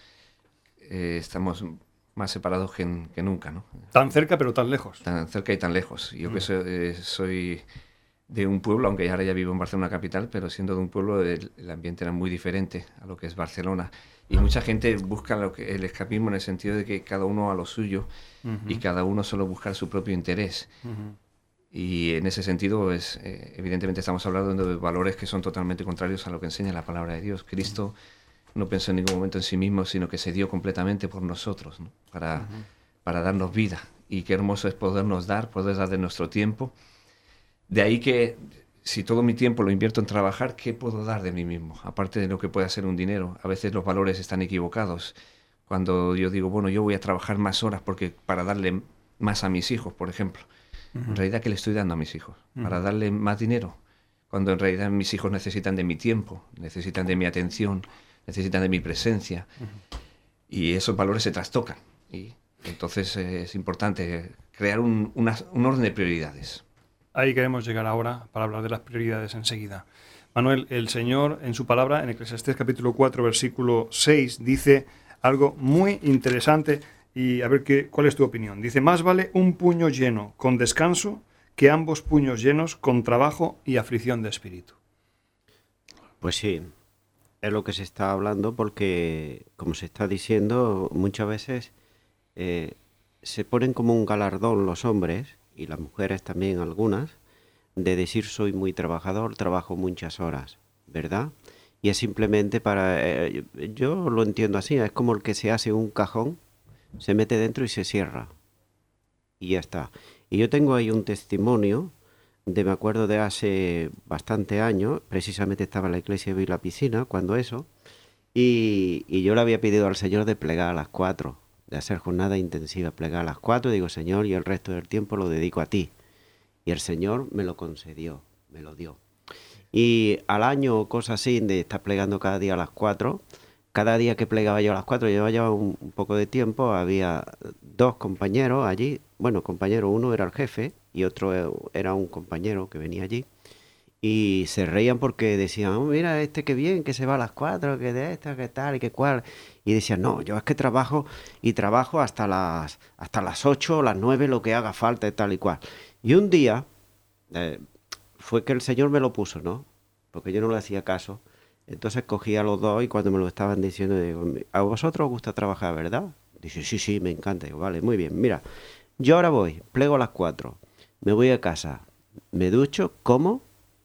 eh, estamos más separados que, en, que nunca, ¿no? Tan cerca pero tan lejos. Tan cerca y tan lejos. Yo mm. que soy, eh, soy de un pueblo, aunque ahora ya vivo en Barcelona capital, pero siendo de un pueblo el, el ambiente era muy diferente a lo que es Barcelona. Y mucha gente busca lo que, el escapismo en el sentido de que cada uno a lo suyo uh-huh. y cada uno solo buscar su propio interés. Uh-huh. Y en ese sentido, es, eh, evidentemente estamos hablando de valores que son totalmente contrarios a lo que enseña la palabra de Dios. Cristo uh-huh. no pensó en ningún momento en sí mismo, sino que se dio completamente por nosotros, ¿no? para, uh-huh. para darnos vida. Y qué hermoso es podernos dar, poder dar de nuestro tiempo. De ahí que, si todo mi tiempo lo invierto en trabajar, ¿qué puedo dar de mí mismo? Aparte de lo que puede ser un dinero. A veces los valores están equivocados. Cuando yo digo, bueno, yo voy a trabajar más horas porque para darle más a mis hijos, por ejemplo. Uh-huh. En realidad, ¿qué le estoy dando a mis hijos? Uh-huh. Para darle más dinero. Cuando en realidad mis hijos necesitan de mi tiempo, necesitan de mi atención, necesitan de mi presencia. Uh-huh. Y esos valores se trastocan. Y entonces eh, es importante crear un, una, un orden de prioridades. Ahí queremos llegar ahora para hablar de las prioridades enseguida. Manuel, el Señor en su palabra, en Eclesiastés capítulo cuatro, versículo seis, dice algo muy interesante y a ver qué, cuál es tu opinión. Dice, más vale un puño lleno con descanso que ambos puños llenos con trabajo y aflicción de espíritu. Pues sí, es lo que se está hablando porque, como se está diciendo, muchas veces eh, se ponen como un galardón los hombres, y las mujeres también algunas, de decir soy muy trabajador, trabajo muchas horas, ¿verdad? Y es simplemente para... Eh, yo lo entiendo así, es como el que se hace un cajón, se mete dentro y se cierra. Y ya está. Y yo tengo ahí un testimonio de, me acuerdo de hace bastante años, precisamente estaba en la iglesia y vi la piscina, cuando eso, y, y yo le había pedido al Señor de plegar a las cuatro, de hacer jornada intensiva, plegar a las cuatro, y digo, Señor, y el resto del tiempo lo dedico a ti. Y el Señor me lo concedió, me lo dio. Y al año o cosas así, de estar plegando cada día a las cuatro, cada día que plegaba yo a las cuatro, llevaba ya un, un poco de tiempo, había dos compañeros allí, bueno, compañero, uno era el jefe y otro era un compañero que venía allí, y se reían porque decían, oh, mira este que bien, que se va a las cuatro, que de esta, que tal y que cual, y decían, no, yo es que trabajo y trabajo hasta las hasta las ocho o las nueve, lo que haga falta y tal y cual. Y un día, eh, fue que el Señor me lo puso, ¿no? Porque yo no le hacía caso. Entonces cogí a los dos y cuando me lo estaban diciendo, digo, a vosotros os gusta trabajar, ¿verdad? Dice, sí, sí, me encanta. Digo, vale, muy bien. Mira, yo ahora voy, plego a las cuatro, me voy a casa, me ducho, como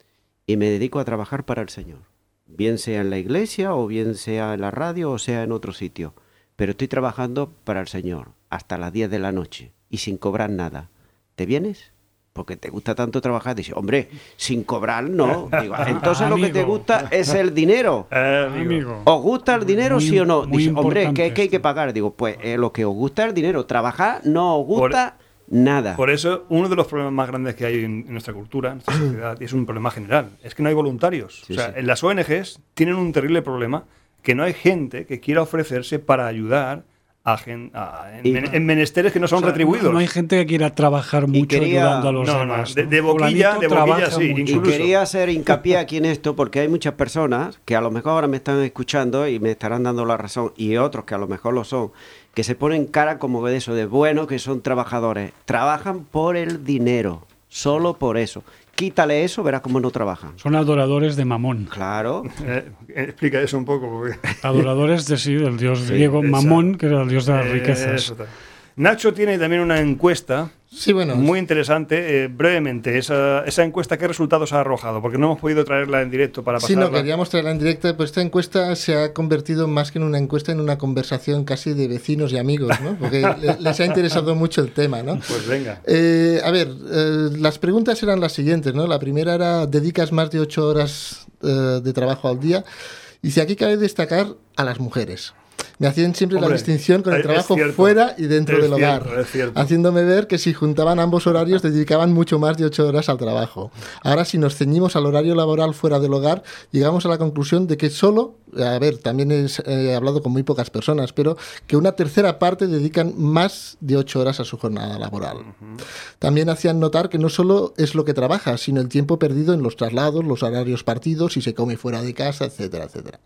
y me dedico a trabajar para el Señor. Bien sea en la iglesia o bien sea en la radio o sea en otro sitio. Pero estoy trabajando para el Señor hasta las diez de la noche y sin cobrar nada. ¿Te vienes? Porque te gusta tanto trabajar. Dice, hombre, sin cobrar no. Digo, entonces amigo, lo que te gusta es el dinero. Eh, amigo. ¿Os gusta el dinero, muy, sí o no? Dice, hombre, ¿qué, ¿qué hay esto. que pagar? Digo, pues eh, lo que os gusta es el dinero. Trabajar no os gusta por, nada. Por eso, uno de los problemas más grandes que hay en, en nuestra cultura, en nuestra sociedad, y es un problema general, es que no hay voluntarios. Sí, o sea, sí. en las O N Ges tienen un terrible problema, que no hay gente que quiera ofrecerse para ayudar a gen, a, en, y, en menesteres que no son o sea, retribuidos. No hay gente que quiera trabajar mucho quería, ayudando a los no, demás. No, de, de boquilla, de boquilla sí. Y quería hacer hincapié aquí en esto porque hay muchas personas que a lo mejor ahora me están escuchando y me estarán dando la razón, y otros que a lo mejor lo son, que se ponen cara como de eso, de bueno, que son trabajadores. Trabajan por el dinero, solo por eso. Quítale eso, verás cómo no trabajan. Son adoradores de Mamón. Claro. Eh, explica eso un poco. Porque... Adoradores de sí, del dios sí, griego esa, Mamón, que era el dios de las eh, riquezas. Eso, Nacho tiene también una encuesta sí, bueno, muy interesante. Eh, brevemente, esa, esa encuesta, ¿qué resultados ha arrojado? Porque no hemos podido traerla en directo para pasarla. Sí, no, queríamos traerla en directo, pero esta encuesta se ha convertido más que en una encuesta en una conversación casi de vecinos y amigos, ¿no? Porque les ha interesado mucho el tema, ¿no? Pues venga. Eh, a ver, eh, las preguntas eran las siguientes, ¿no? La primera era, ¿dedicas más de ocho horas eh, de trabajo al día? Y si aquí cabe destacar a las mujeres. Me hacían siempre Hombre, la distinción con el trabajo cierto, fuera y dentro del hogar, cierto, haciéndome ver que si juntaban ambos horarios dedicaban mucho más de ocho horas al trabajo. Ahora, si nos ceñimos al horario laboral fuera del hogar, llegamos a la conclusión de que solo, a ver, también he eh, hablado con muy pocas personas, pero que una tercera parte dedican más de ocho horas a su jornada laboral. Uh-huh. También hacían notar que no solo es lo que trabajas, sino el tiempo perdido en los traslados, los horarios partidos, si se come fuera de casa, etcétera, etcétera.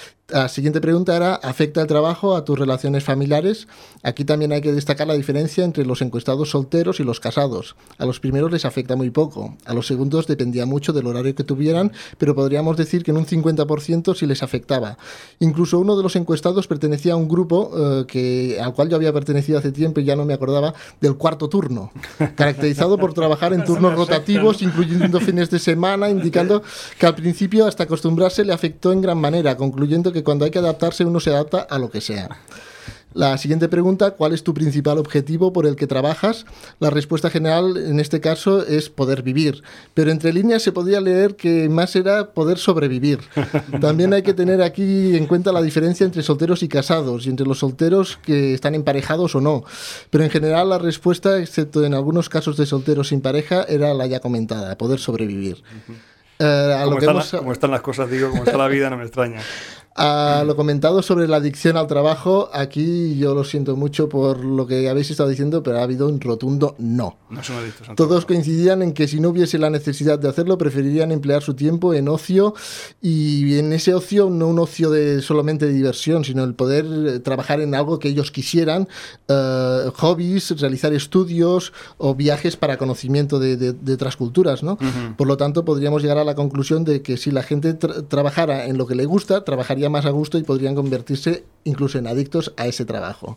La siguiente pregunta era, ¿afecta el trabajo a tus relaciones familiares? Aquí también hay que destacar la diferencia entre los encuestados solteros y los casados. A los primeros les afecta muy poco, a los segundos dependía mucho del horario que tuvieran, pero podríamos decir que en un cincuenta por ciento sí les afectaba. Incluso uno de los encuestados pertenecía a un grupo eh, que, al cual yo había pertenecido hace tiempo y ya no me acordaba, del cuarto turno, caracterizado por trabajar en turnos rotativos, incluyendo fines de semana, indicando que al principio hasta acostumbrarse le afectó en gran manera, concluyendo que que cuando hay que adaptarse uno se adapta a lo que sea. La siguiente pregunta, ¿cuál es tu principal objetivo por el que trabajas? La respuesta general en este caso es poder vivir, pero entre líneas se podría leer que más era poder sobrevivir. También hay que tener aquí en cuenta la diferencia entre solteros y casados, y entre los solteros que están emparejados o no. Pero en general la respuesta, excepto en algunos casos de solteros sin pareja, era la ya comentada, poder sobrevivir. Uh, a ¿Cómo, lo que están hemos... la, ¿Cómo están las cosas? Digo, ¿cómo está la vida? No me extraña. A lo comentado sobre la adicción al trabajo, aquí yo lo siento mucho por lo que habéis estado diciendo, pero ha habido un rotundo no. No son adictos. Todos coincidían en que si no hubiese la necesidad de hacerlo, preferirían emplear su tiempo en ocio, y en ese ocio no un ocio de solamente de diversión, sino el poder trabajar en algo que ellos quisieran, uh, hobbies, realizar estudios o viajes para conocimiento de, de, de otras culturas, ¿no? Uh-huh. Por lo tanto, podríamos llegar a la conclusión de que si la gente tra- trabajara en lo que le gusta, trabajaría estaría más a gusto y podrían convertirse incluso en adictos a ese trabajo.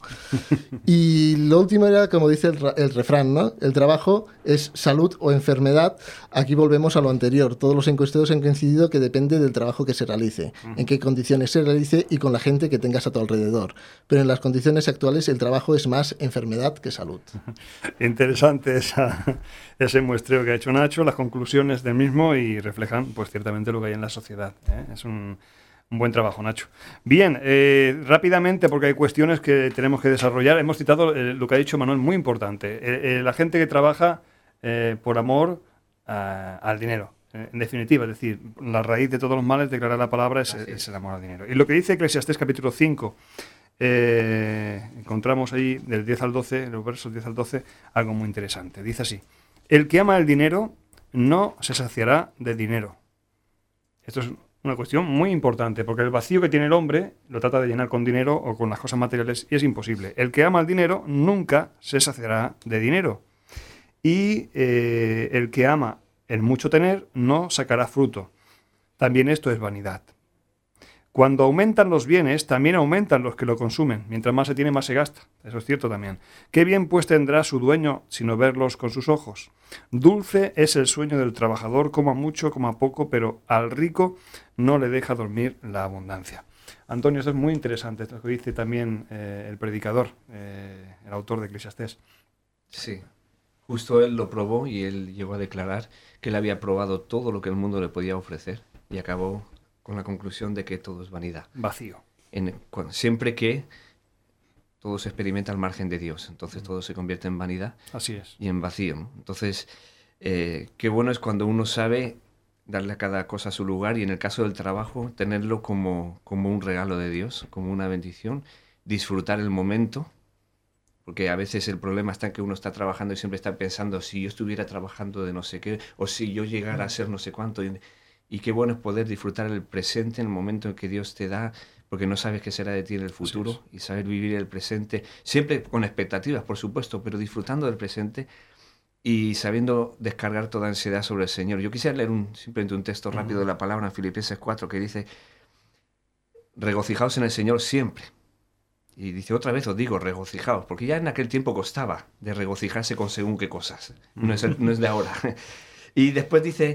Y lo último era, como dice el, el refrán, ¿no? El trabajo es salud o enfermedad. Aquí volvemos a lo anterior. Todos los encuestados han coincidido que depende del trabajo que se realice, en qué condiciones se realice y con la gente que tengas a tu alrededor. Pero en las condiciones actuales el trabajo es más enfermedad que salud. Interesante esa, ese muestreo que ha hecho Nacho, las conclusiones del mismo y reflejan pues ciertamente lo que hay en la sociedad, ¿eh? Es un... Un buen trabajo, Nacho. Bien, eh, rápidamente, porque hay cuestiones que tenemos que desarrollar. Hemos citado eh, lo que ha dicho Manuel, muy importante. Eh, eh, la gente que trabaja eh, por amor a, al dinero. Eh, en definitiva, es decir, la raíz de todos los males, declarar la palabra, es, es el amor al dinero. Y lo que dice Eclesiastés capítulo cinco, eh, encontramos ahí del diez al doce, los versos diez al doce, algo muy interesante. Dice así: el que ama el dinero no se saciará de dinero. Esto es una cuestión muy importante, porque el vacío que tiene el hombre lo trata de llenar con dinero o con las cosas materiales y es imposible. El que ama el dinero nunca se saciará de dinero. Y eh, el que ama el mucho tener no sacará fruto. También esto es vanidad. Cuando aumentan los bienes, también aumentan los que lo consumen. Mientras más se tiene, más se gasta. Eso es cierto también. ¿Qué bien pues tendrá su dueño sino verlos con sus ojos? Dulce es el sueño del trabajador, coma mucho, coma poco, pero al rico no le deja dormir la abundancia. Antonio, esto es muy interesante, esto que dice también eh, el predicador, eh, el autor de Eclesiastés. Sí, justo él lo probó y él llegó a declarar que él había probado todo lo que el mundo le podía ofrecer y acabó con la conclusión de que todo es vanidad. Vacío. En, con, siempre que todo se experimenta al margen de Dios, entonces todo se convierte en vanidad. Así es. Y en vacío, ¿no? Entonces, eh, qué bueno es cuando uno sabe darle a cada cosa su lugar y en el caso del trabajo, tenerlo como, como un regalo de Dios, como una bendición, disfrutar el momento, porque a veces el problema está en que uno está trabajando y siempre está pensando si yo estuviera trabajando de no sé qué, o si yo llegara a ser no sé cuánto. Y, Y qué bueno es poder disfrutar el presente en el momento en que Dios te da, porque no sabes qué será de ti en el futuro, y saber vivir el presente, siempre con expectativas, por supuesto, pero disfrutando del presente y sabiendo descargar toda ansiedad sobre el Señor. Yo quisiera leer un, simplemente un texto rápido de la palabra en Filipenses cuatro que dice: regocijaos en el Señor siempre. Y dice, otra vez os digo, regocijaos, porque ya en aquel tiempo costaba de regocijarse con según qué cosas, no es, el, no es de ahora. Y después dice...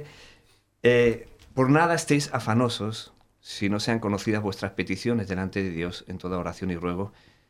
Eh, Por nada estéis afanosos, si no sean conocidas vuestras peticiones delante de Dios en toda oración y ruego,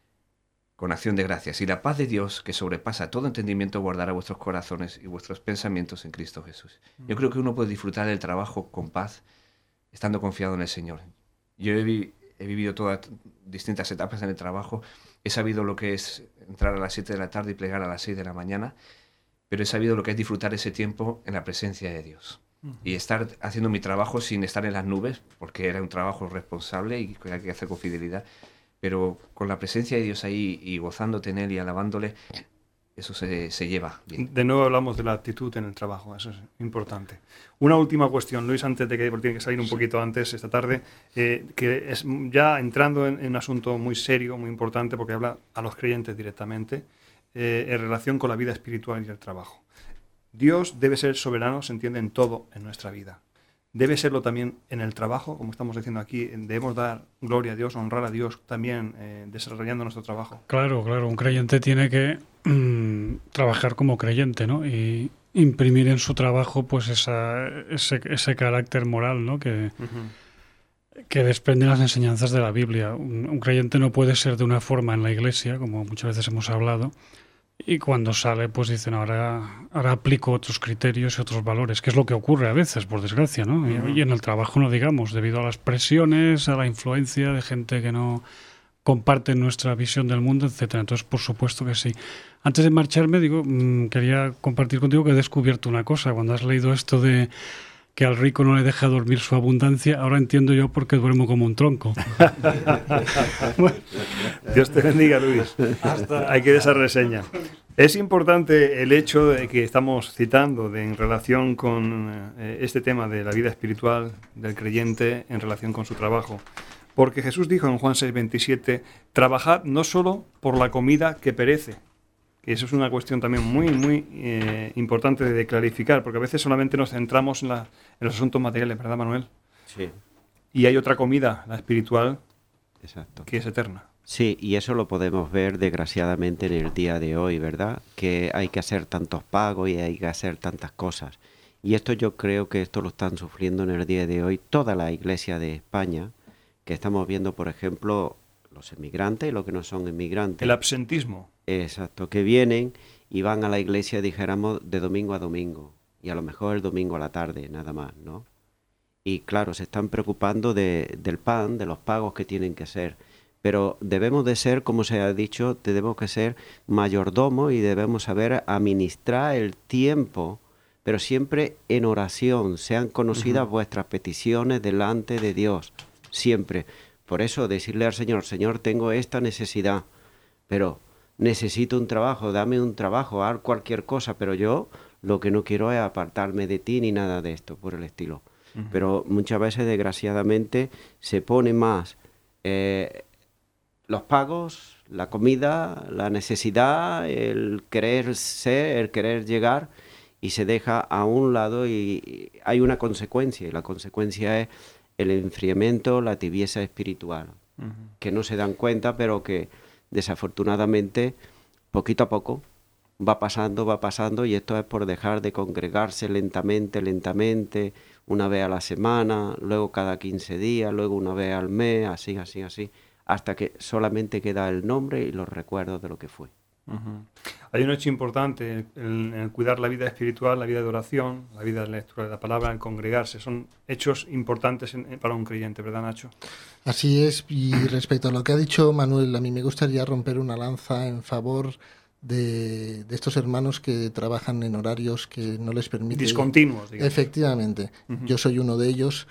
con acción de gracias. Y la paz de Dios, que sobrepasa todo entendimiento, guardará vuestros corazones y vuestros pensamientos en Cristo Jesús. Yo creo que uno puede disfrutar del trabajo con paz, estando confiado en el Señor. Yo he, vi, he vivido todas distintas etapas en el trabajo, he sabido lo que es entrar a las siete de la tarde y plegar a las seis de la mañana, pero he sabido lo que es disfrutar ese tiempo en la presencia de Dios. Y estar haciendo mi trabajo sin estar en las nubes, porque era un trabajo responsable y que hay que hacer con fidelidad, pero con la presencia de Dios ahí y gozándote en Él y alabándole, eso se, se lleva bien. De nuevo hablamos de la actitud en el trabajo, eso es importante. Una última cuestión, Luis, antes de que, porque tiene que salir un poquito antes esta tarde, eh, que es ya entrando en, en un asunto muy serio, muy importante, porque habla a los creyentes directamente, eh, en relación con la vida espiritual y el trabajo. Dios debe ser soberano, se entiende, en todo en nuestra vida. Debe serlo también en el trabajo, como estamos diciendo aquí. Debemos dar gloria a Dios, honrar a Dios también eh, desarrollando nuestro trabajo. Claro, claro. Un creyente tiene que mmm, trabajar como creyente, ¿no? Y imprimir en su trabajo pues esa, ese, ese carácter moral, ¿no? Que, uh-huh. que desprende las enseñanzas de la Biblia. Un, un creyente no puede ser de una forma en la iglesia, como muchas veces hemos hablado, y cuando sale, pues dicen, ahora, ahora aplico otros criterios y otros valores, que es lo que ocurre a veces, por desgracia, ¿no? Uh-huh. Y, y en el trabajo no digamos, debido a las presiones, a la influencia de gente que no comparte nuestra visión del mundo, etcétera. Entonces, por supuesto que sí. Antes de marcharme, digo, mmm, quería compartir contigo que he descubierto una cosa. Cuando has leído esto de que al rico no le deja dormir su abundancia, ahora entiendo yo por qué duermo como un tronco. Bueno, Dios te bendiga, Luis. Hasta hay que ver esa reseña. Es importante el hecho de que estamos citando de, en relación con eh, este tema de la vida espiritual del creyente en relación con su trabajo. Porque Jesús dijo en Juan seis veintisiete, trabajad no solo por la comida que perece. Y eso es una cuestión también muy, muy eh, importante de clarificar, porque a veces solamente nos centramos en, la, en los asuntos materiales, ¿verdad, Manuel? Sí. Y hay otra comida, la espiritual, Exacto. que es eterna. Sí, y eso lo podemos ver desgraciadamente en el día de hoy, ¿verdad? Que hay que hacer tantos pagos y hay que hacer tantas cosas. Y esto yo creo que esto lo están sufriendo en el día de hoy toda la iglesia de España, que estamos viendo, por ejemplo, los inmigrantes y los que no son inmigrantes. El absentismo. Exacto, que vienen y van a la iglesia, dijéramos, de domingo a domingo. Y a lo mejor el domingo a la tarde, nada más, ¿no? Y claro, se están preocupando de, del pan, de los pagos que tienen que hacer. Pero debemos de ser, como se ha dicho, debemos que ser mayordomos y debemos saber administrar el tiempo, pero siempre en oración. Sean conocidas uh-huh. vuestras peticiones delante de Dios, siempre. Por eso decirle al Señor, Señor, tengo esta necesidad, pero necesito un trabajo, dame un trabajo, haz cualquier cosa, pero yo lo que no quiero es apartarme de ti ni nada de esto, por el estilo. Uh-huh. Pero muchas veces, desgraciadamente, se pone más... Eh, los pagos, la comida, la necesidad, el querer ser, el querer llegar, y se deja a un lado y hay una consecuencia, y la consecuencia es el enfriamiento, la tibieza espiritual, uh-huh. que no se dan cuenta, pero que desafortunadamente, poquito a poco, va pasando, va pasando, y esto es por dejar de congregarse lentamente, lentamente, una vez a la semana, luego cada quince días, luego una vez al mes, así, así, así, hasta que solamente queda el nombre y los recuerdos de lo que fue. Uh-huh. Hay un hecho importante en, en cuidar la vida espiritual, la vida de oración, la vida de lectura de la palabra, en congregarse. Son hechos importantes en, en, para un creyente, ¿verdad, Nacho? Así es, y respecto a lo que ha dicho Manuel, a mí me gustaría romper una lanza en favor de, de estos hermanos que trabajan en horarios que no les permiten... Discontinuos, digamos. Efectivamente, uh-huh. yo soy uno de ellos.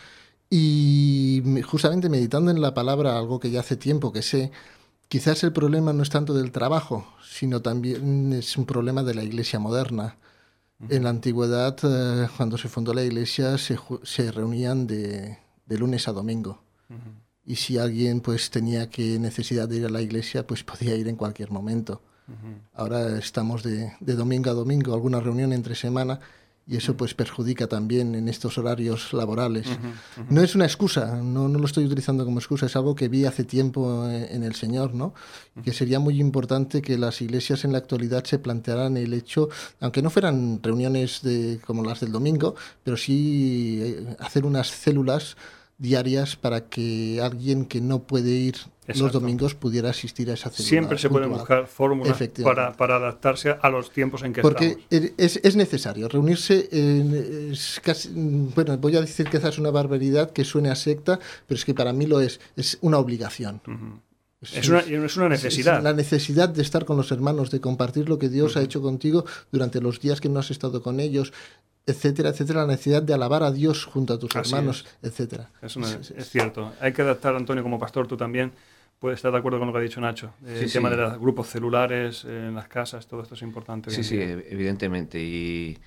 Y justamente meditando en la palabra, algo que ya hace tiempo que sé, quizás el problema no es tanto del trabajo, sino también es un problema de la iglesia moderna. Uh-huh. En la antigüedad, eh, cuando se fundó la iglesia, se, se reunían de, de lunes a domingo. Uh-huh. Y si alguien pues tenía que necesidad de ir a la iglesia, pues podía ir en cualquier momento. Uh-huh. Ahora estamos de, de domingo a domingo, alguna reunión entre semana, y eso pues perjudica también en estos horarios laborales. Uh-huh, uh-huh. No es una excusa, no, no lo estoy utilizando como excusa, es algo que vi hace tiempo en, en el Señor, ¿no? Uh-huh. Que sería muy importante que las iglesias en la actualidad se plantearan el hecho, aunque no fueran reuniones de, como las del domingo, pero sí hacer unas células diarias para que alguien que no puede ir Exacto. los domingos pudiera asistir a esa célula. Siempre se pueden buscar fórmulas para, para adaptarse a los tiempos en que Porque estamos. Porque es, es necesario reunirse, en, es casi, bueno, voy a decir que quizás una barbaridad que suene a secta, pero es que para mí lo es, es una obligación. Uh-huh. Es, es, una, es una necesidad. Es la necesidad de estar con los hermanos, de compartir lo que Dios uh-huh. ha hecho contigo durante los días que no has estado con ellos, etcétera, etcétera, la necesidad de alabar a Dios junto a tus Así hermanos, es. etcétera. Es, una, es, es cierto. Hay que adaptar, Antonio, como pastor, tú también puedes estar de acuerdo con lo que ha dicho Nacho. Eh, sí, el sí. tema de los grupos celulares eh, en las casas, todo esto es importante. Sí, sí, evidentemente. Y,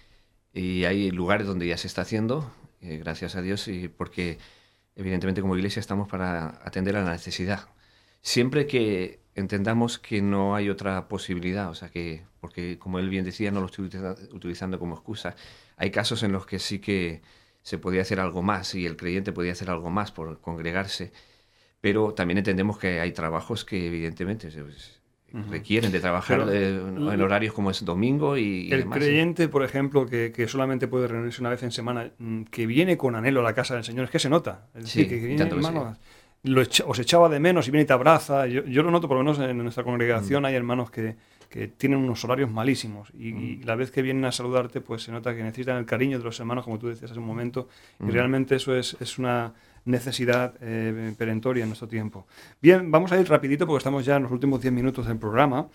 y hay lugares donde ya se está haciendo, eh, gracias a Dios, y porque evidentemente como iglesia estamos para atender a la necesidad. Siempre que entendamos que no hay otra posibilidad, o sea que, porque como él bien decía, no lo estoy utilizando como excusa, hay casos en los que sí que se podía hacer algo más y el creyente podía hacer algo más por congregarse, pero también entendemos que hay trabajos que evidentemente pues, uh-huh. requieren de trabajar pero, de, en horarios como es domingo y, y el demás. creyente, por ejemplo, que, que solamente puede reunirse una vez en semana, que viene con anhelo a la casa del Señor, es que se nota. Es decir, sí, que, que viene, hermano, sí. lo echa, os echaba de menos y viene y te abraza. Yo, yo lo noto, por lo menos en nuestra congregación uh-huh. hay hermanos que que tienen unos horarios malísimos y, mm. y la vez que vienen a saludarte pues se nota que necesitan el cariño de los hermanos, como tú decías hace un momento, mm. y realmente eso es, es una necesidad eh, perentoria en nuestro tiempo. Bien, vamos a ir rapidito porque estamos ya en los últimos diez minutos del programa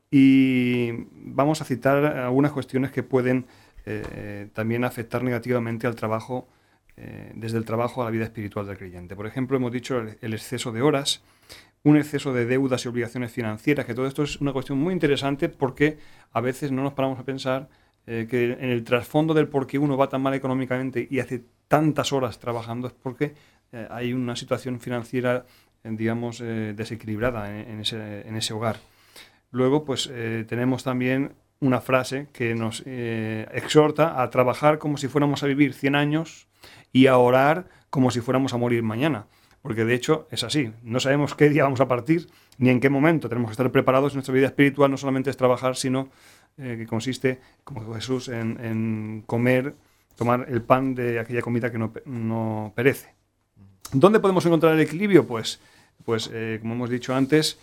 y vamos a citar algunas cuestiones que pueden eh, también afectar negativamente al trabajo, eh, desde el trabajo a la vida espiritual del creyente. Por ejemplo, hemos dicho el, el exceso de horas, un exceso de deudas y obligaciones financieras, que todo esto es una cuestión muy interesante porque a veces no nos paramos a pensar eh, que en el trasfondo del por qué uno va tan mal económicamente y hace tantas horas trabajando es porque eh, hay una situación financiera, eh, digamos, eh, desequilibrada en, en, ese, en ese hogar. Luego, pues eh, tenemos también una frase que nos eh, exhorta a trabajar como si fuéramos a vivir cien años y a orar como si fuéramos a morir mañana. Porque de hecho es así. No sabemos qué día vamos a partir ni en qué momento. Tenemos que estar preparados. Nuestra vida espiritual no solamente es trabajar, sino eh, que consiste, como Jesús, en, en comer, tomar el pan de aquella comida que no, no perece. ¿Dónde podemos encontrar el equilibrio? Pues, pues eh, como hemos dicho antes,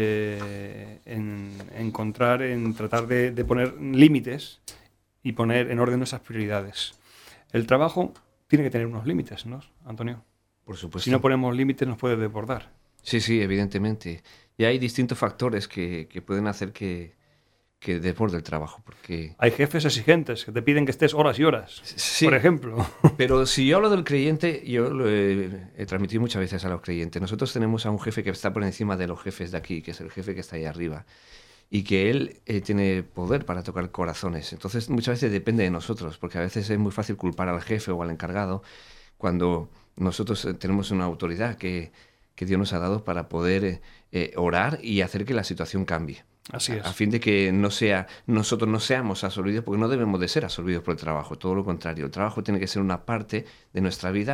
eh, en, en encontrar, en tratar de, de poner límites y poner en orden nuestras prioridades. El trabajo tiene que tener unos límites, ¿no, Antonio? Por supuesto. Si no ponemos límites nos puede desbordar. Sí, sí, evidentemente. Y hay distintos factores que, que pueden hacer que, que desborde el trabajo, porque... Hay jefes exigentes que te piden que estés horas y horas, sí, por ejemplo. Pero si yo hablo del creyente, yo lo he, he transmitido muchas veces a los creyentes. Nosotros tenemos a un jefe que está por encima de los jefes de aquí, que es el jefe que está ahí arriba, y que él eh, tiene poder para tocar corazones. Entonces muchas veces depende de nosotros, porque a veces es muy fácil culpar al jefe o al encargado cuando nosotros tenemos una autoridad que, que Dios nos ha dado para poder eh, orar y hacer que la situación cambie. Así es. A, a fin de que no sea, nosotros no seamos absorbidos, porque no debemos de ser absorbidos por el trabajo, todo lo contrario. El trabajo tiene que ser una parte de nuestra vida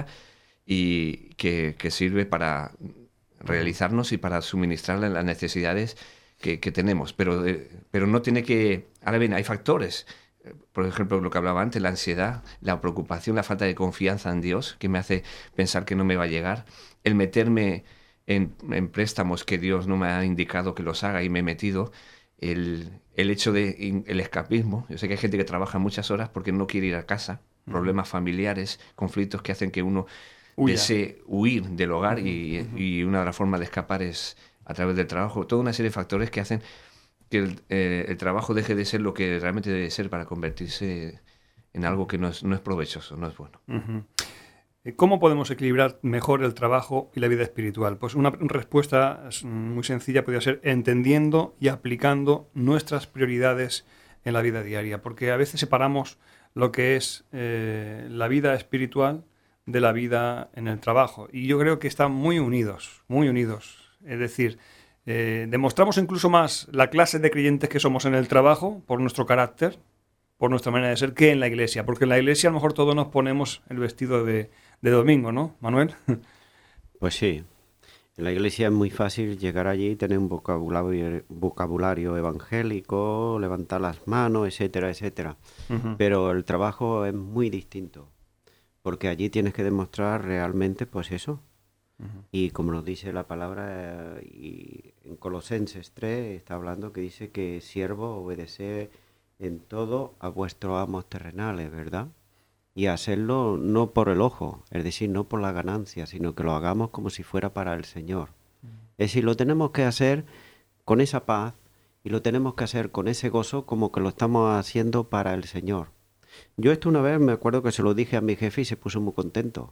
y que, que sirve para realizarnos y para suministrar las necesidades que, que tenemos. Pero, eh, pero no tiene que... Ahora bien, hay factores. Por ejemplo, lo que hablaba antes, la ansiedad, la preocupación, la falta de confianza en Dios, que me hace pensar que no me va a llegar, el meterme en, en préstamos que Dios no me ha indicado que los haga y me he metido, el, el hecho de el escapismo. Yo sé que hay gente que trabaja muchas horas porque no quiere ir a casa, uh-huh. problemas familiares, conflictos que hacen que uno Huya. desee huir del hogar uh-huh. y, uh-huh. y una de las formas de escapar es a través del trabajo. Toda una serie de factores que hacen que el, eh, el trabajo deje de ser lo que realmente debe ser para convertirse en algo que no es, no es provechoso, no es bueno. Uh-huh. ¿Cómo podemos equilibrar mejor el trabajo y la vida espiritual? Pues una respuesta muy sencilla podría ser entendiendo y aplicando nuestras prioridades en la vida diaria, porque a veces separamos lo que es eh, la vida espiritual de la vida en el trabajo, y yo creo que están muy unidos, muy unidos. Es decir, Eh, demostramos incluso más la clase de creyentes que somos en el trabajo por nuestro carácter, por nuestra manera de ser, que en la iglesia. Porque en la iglesia a lo mejor todos nos ponemos el vestido de, de domingo, ¿no, Manuel? Pues sí. En la iglesia es muy fácil llegar allí y tener un vocabulario, vocabulario evangélico, levantar las manos, etcétera, etcétera. Uh-huh. Pero el trabajo es muy distinto. Porque allí tienes que demostrar realmente, pues eso. Uh-huh. Y como nos dice la palabra, y en Colosenses tres está hablando que dice que siervo obedece en todo a vuestros amos terrenales, ¿verdad? Y hacerlo no por el ojo, es decir, no por la ganancia, sino que lo hagamos como si fuera para el Señor. Uh-huh. Es decir, lo tenemos que hacer con esa paz y lo tenemos que hacer con ese gozo como que lo estamos haciendo para el Señor. Yo esto una vez me acuerdo que se lo dije a mi jefe y se puso muy contento.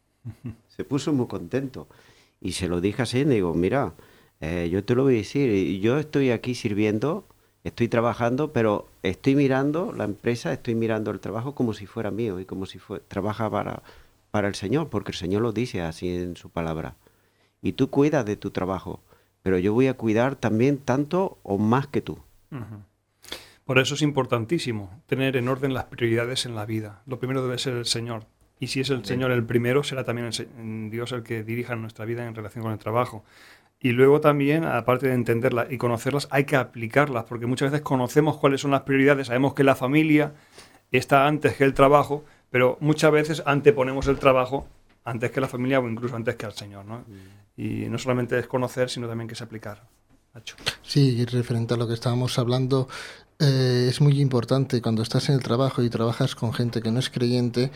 Se puso muy contento y se lo dije así, digo, mira, eh, yo te lo voy a decir, yo estoy aquí sirviendo, estoy trabajando, pero estoy mirando la empresa, estoy mirando el trabajo como si fuera mío y como si fuera, trabaja para, para el Señor, porque el Señor lo dice así en su palabra. Y tú cuidas de tu trabajo, pero yo voy a cuidar también tanto o más que tú. Uh-huh. Por eso es importantísimo tener en orden las prioridades en la vida. Lo primero debe ser el Señor. Y si es el Señor el primero, será también el Dios el que dirija nuestra vida en relación con el trabajo. Y luego también, aparte de entenderlas y conocerlas, hay que aplicarlas, porque muchas veces conocemos cuáles son las prioridades, sabemos que la familia está antes que el trabajo, pero muchas veces anteponemos el trabajo antes que la familia o incluso antes que al Señor, ¿no? Mm. Y no solamente es conocer, sino también que es aplicar. Nacho. Sí, referente a lo que estábamos hablando, eh, es muy importante cuando estás en el trabajo y trabajas con gente que no es creyente,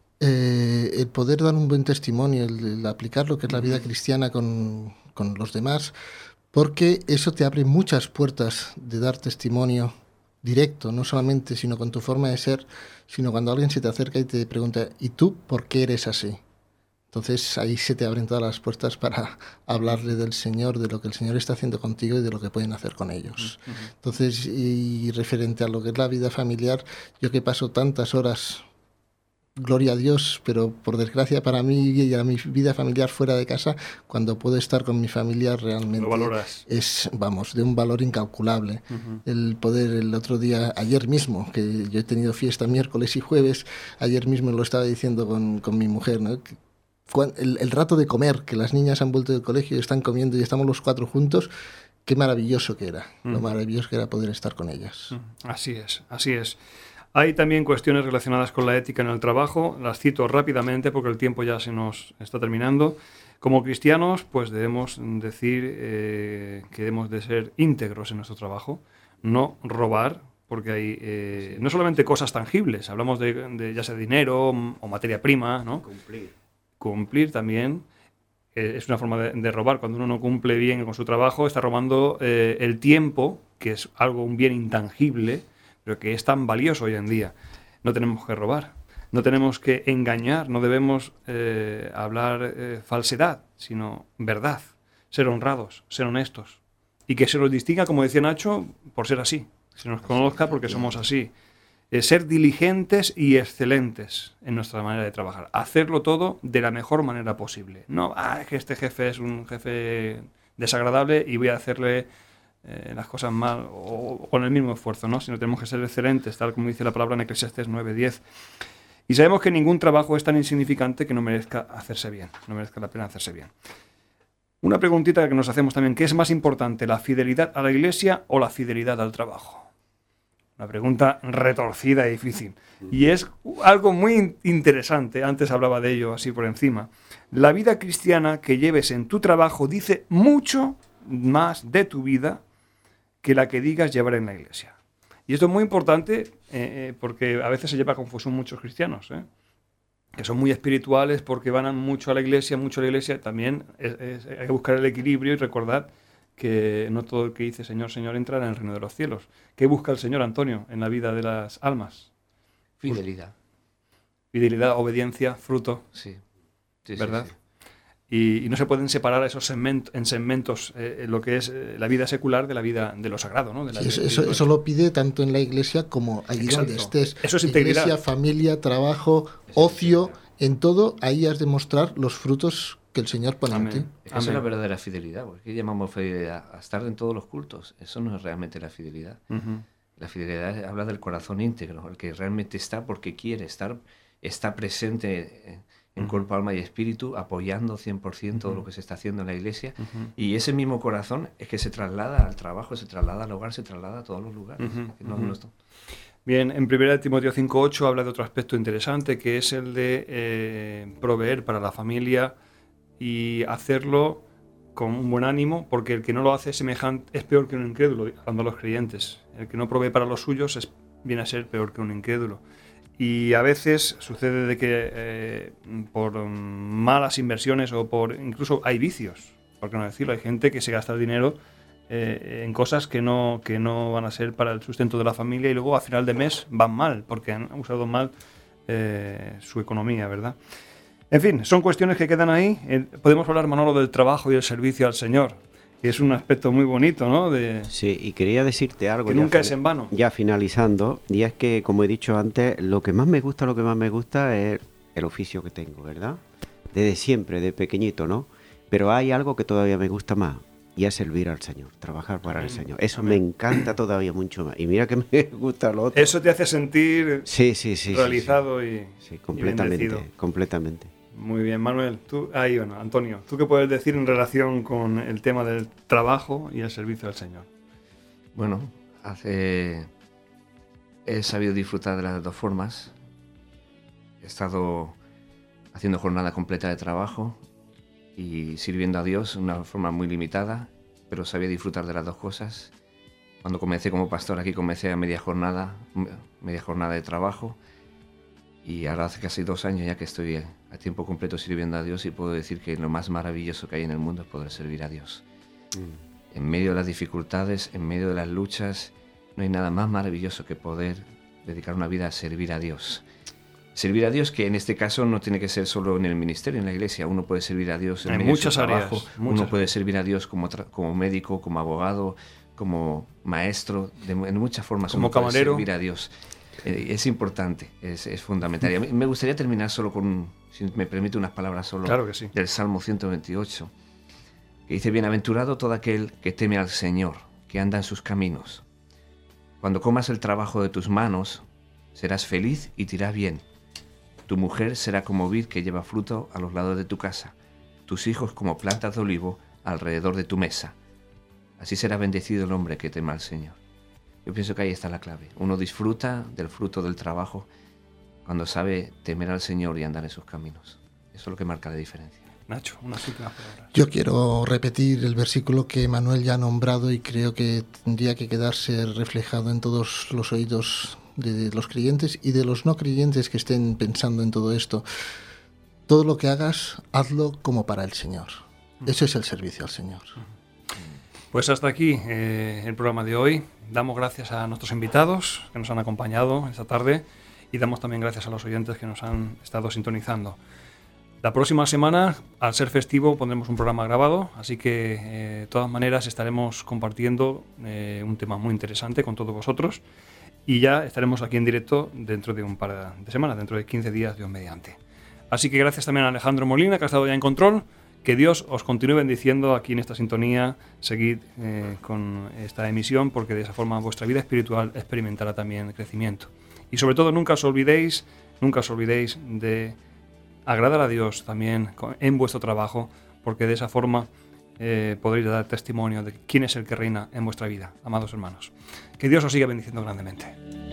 Eh, el poder dar un buen testimonio, el, el aplicar lo que es la vida cristiana con, con los demás, porque eso te abre muchas puertas de dar testimonio directo, no solamente sino con tu forma de ser, sino cuando alguien se te acerca y te pregunta, ¿y tú por qué eres así? Entonces ahí se te abren todas las puertas para hablarle del Señor, de lo que el Señor está haciendo contigo y de lo que pueden hacer con ellos. Uh-huh. Entonces, y referente a lo que es la vida familiar, yo que paso tantas horas, gloria a Dios, pero por desgracia para mí y a mi vida familiar fuera de casa, cuando puedo estar con mi familia realmente es, vamos, de un valor incalculable. Uh-huh. El poder, el otro día, ayer mismo, que yo he tenido fiesta miércoles y jueves, ayer mismo lo estaba diciendo con, con mi mujer, ¿no? cuan- el, el rato de comer, que las niñas han vuelto del colegio y están comiendo y estamos los cuatro juntos, qué maravilloso que era, Mm. lo maravilloso que era poder estar con ellas. Así es, así es. Hay también cuestiones relacionadas con la ética en el trabajo, las cito rápidamente porque el tiempo ya se nos está terminando. Como cristianos, pues debemos decir eh, que debemos de ser íntegros en nuestro trabajo, no robar, porque hay eh, no solamente cosas tangibles, hablamos de, de ya sea dinero o materia prima, ¿no? Cumplir. Cumplir también eh, es una forma de, de robar. Cuando uno no cumple bien con su trabajo, está robando eh, el tiempo, que es algo, un bien intangible, pero que es tan valioso hoy en día. No tenemos que robar, no tenemos que engañar, no debemos eh, hablar eh, falsedad, sino verdad, ser honrados, ser honestos. Y que se nos distinga, como decía Nacho, por ser así. Se nos conozca porque somos así. Eh, ser diligentes y excelentes en nuestra manera de trabajar. Hacerlo todo de la mejor manera posible. No, ah, es que este jefe es un jefe desagradable y voy a hacerle eh, las cosas mal o, o con el mismo esfuerzo, ¿no? Sino tenemos que ser excelentes, tal como dice la palabra en Eclesiastés nueve diez. Y sabemos que ningún trabajo es tan insignificante que no merezca hacerse bien, no merezca la pena hacerse bien. Una preguntita que nos hacemos también, ¿qué es más importante, la fidelidad a la Iglesia o la fidelidad al trabajo? Una pregunta retorcida y difícil. Y es algo muy interesante, antes hablaba de ello así por encima. La vida cristiana que lleves en tu trabajo dice mucho más de tu vida que la que digas llevar en la Iglesia. Y esto es muy importante eh, eh, porque a veces se lleva a confusión muchos cristianos, ¿eh? que son muy espirituales porque van mucho a la Iglesia, mucho a la Iglesia. También es, es, hay que buscar el equilibrio y recordar que no todo el que dice Señor, Señor entrará en el reino de los cielos. ¿Qué busca el Señor, Antonio, en la vida de las almas? Fidelidad. Fidelidad, obediencia, fruto, Sí. Sí, sí, ¿verdad? sí. Y, y no se pueden separar esos segmentos, en segmentos eh, lo que es eh, la vida secular de la vida de lo sagrado, ¿no? De la Sí, eso, vida eso, eso lo pide tanto en la iglesia como allí Exacto. donde estés. Eso es integridad. Iglesia, familia, trabajo, ocio, en todo, ahí has de mostrar los frutos que el Señor pone en ti. Amén. Es que esa es la verdadera fidelidad. ¿Por qué llamamos fidelidad? A estar en todos los cultos. Eso no es realmente la fidelidad. Uh-huh. La fidelidad habla del corazón íntegro, el que realmente está porque quiere estar, está presente en, en Uh-huh. cuerpo, alma y espíritu, apoyando cien por ciento todo Uh-huh. lo que se está haciendo en la iglesia. Uh-huh. Y ese mismo corazón es que se traslada al trabajo, se traslada al hogar, se traslada a todos los lugares. Uh-huh. No, Uh-huh. no está- Bien, en primera Timoteo cinco ocho habla de otro aspecto interesante, que es el de eh, proveer para la familia y hacerlo con un buen ánimo, porque el que no lo hace semejante es peor que un incrédulo, hablando a los creyentes. El que no provee para los suyos es, viene a ser peor que un incrédulo. Y a veces sucede de que eh, por um, malas inversiones o por incluso hay vicios, por qué no decirlo, hay gente que se gasta el dinero eh, en cosas que no, que no van a ser para el sustento de la familia y luego a final de mes van mal, porque han usado mal eh, su economía, ¿verdad? En fin, son cuestiones que quedan ahí. Eh, podemos hablar, Manolo, del trabajo y el servicio al Señor, que es un aspecto muy bonito, ¿no? De, Sí, y quería decirte algo. que ya nunca fin- es en vano. Ya finalizando, y es que, como he dicho antes, lo que más me gusta, lo que más me gusta es el oficio que tengo, ¿verdad? Desde siempre, de pequeñito, ¿no? Pero hay algo que todavía me gusta más, y es servir al Señor, trabajar para el Amén. Señor. Eso Amén. me encanta todavía mucho más. Y mira que me gusta lo otro. Eso te hace sentir Sí, sí, sí. sí, realizado sí. y, Sí, y completamente, bendecido. completamente. Muy bien, Manuel. Tú, ahí, bueno, Antonio, ¿tú qué puedes decir en relación con el tema del trabajo y el servicio al Señor? Bueno, hace... he sabido disfrutar de las dos formas. He estado haciendo jornada completa de trabajo y sirviendo a Dios de una forma muy limitada, pero sabía disfrutar de las dos cosas. Cuando comencé como pastor aquí, comencé a media jornada, media jornada de trabajo, y ahora hace casi dos años ya que estoy a tiempo completo sirviendo a Dios y puedo decir que lo más maravilloso que hay en el mundo es poder servir a Dios. Mm. En medio de las dificultades, en medio de las luchas, no hay nada más maravilloso que poder dedicar una vida a servir a Dios. Servir a Dios, que en este caso no tiene que ser solo en el ministerio, en la iglesia. Uno puede servir a Dios en, En medio muchas de su trabajo. áreas, Uno muchas. puede servir a Dios como, tra- como médico, como abogado, como maestro. De, en muchas formas Como uno puede camarero. servir a Dios. Eh, es importante, es, es fundamental. Y a mí me gustaría terminar solo con, si me permite, unas palabras solo Claro que sí. del Salmo ciento veintiocho, que dice: bienaventurado todo aquel que teme al Señor, que anda en sus caminos. Cuando comas el trabajo de tus manos, serás feliz y te irá bien. Tu mujer será como vid que lleva fruto a los lados de tu casa, tus hijos como plantas de olivo alrededor de tu mesa. Así será bendecido el hombre que teme al Señor. Yo pienso que ahí está la clave. Uno disfruta del fruto del trabajo cuando sabe temer al Señor y andar en sus caminos. Eso es lo que marca la diferencia. Nacho, unas últimas palabras. Yo quiero repetir el versículo que Manuel ya ha nombrado y creo que tendría que quedarse reflejado en todos los oídos de los creyentes y de los no creyentes que estén pensando en todo esto. Todo lo que hagas, hazlo como para el Señor. Eso es el servicio al Señor. Pues hasta aquí eh, el programa de hoy. Damos gracias a nuestros invitados que nos han acompañado esta tarde y damos también gracias a los oyentes que nos han estado sintonizando. La próxima semana, al ser festivo, pondremos un programa grabado, así que eh, de todas maneras estaremos compartiendo eh, un tema muy interesante con todos vosotros y ya estaremos aquí en directo dentro de un par de semanas, dentro de quince días, Dios mediante. Así que gracias también a Alejandro Molina, que ha estado ya en control. Que Dios os continúe bendiciendo aquí en esta sintonía. Seguid eh, con esta emisión porque de esa forma vuestra vida espiritual experimentará también crecimiento. Y sobre todo nunca os olvidéis, nunca os olvidéis de agradar a Dios también en vuestro trabajo, porque de esa forma eh, podréis dar testimonio de quién es el que reina en vuestra vida, amados hermanos. Que Dios os siga bendiciendo grandemente.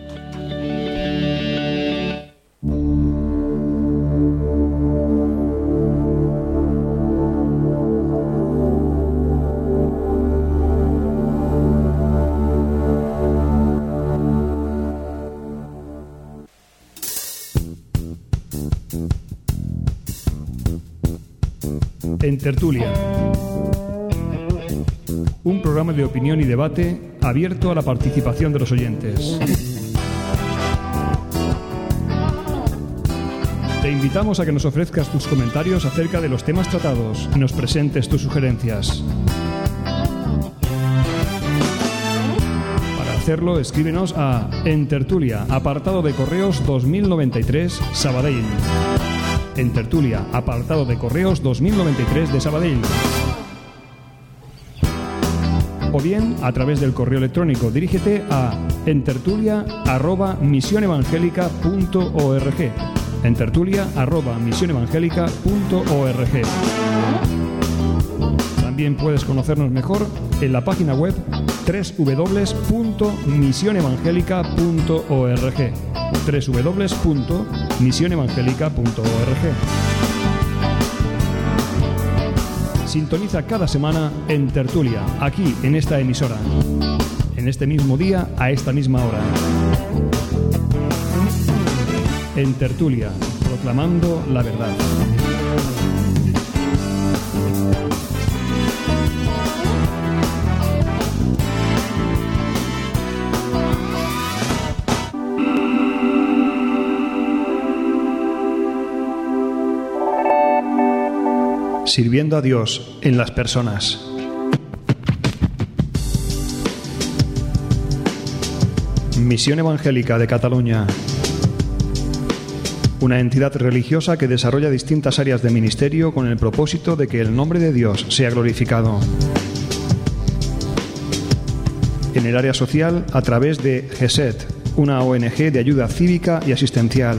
En Tertulia, un programa de opinión y debate abierto a la participación de los oyentes. Te invitamos a que nos ofrezcas tus comentarios acerca de los temas tratados y nos presentes tus sugerencias. Para hacerlo, escríbenos a En Tertulia, apartado de correos dos mil noventa y tres, Sabadell. En Tertulia, apartado de correos dos mil noventa y tres de Sabadell. O bien, a través del correo electrónico, dirígete a entertulia arroba misionevangelica punto org. entertulia arroba misionevangelica punto org. También puedes conocernos mejor en la página web doble u doble u doble u punto misionevangelica punto org. doble u doble u doble u punto misionevangelica punto org. Sintoniza cada semana En Tertulia, aquí en esta emisora, en este mismo día, a esta misma hora. En Tertulia, proclamando la verdad. Sirviendo a Dios en las personas. Misión Evangélica de Cataluña. Una entidad religiosa que desarrolla distintas áreas de ministerio con el propósito de que el nombre de Dios sea glorificado. En el área social, a través de GESET, una O N G de ayuda cívica y asistencial.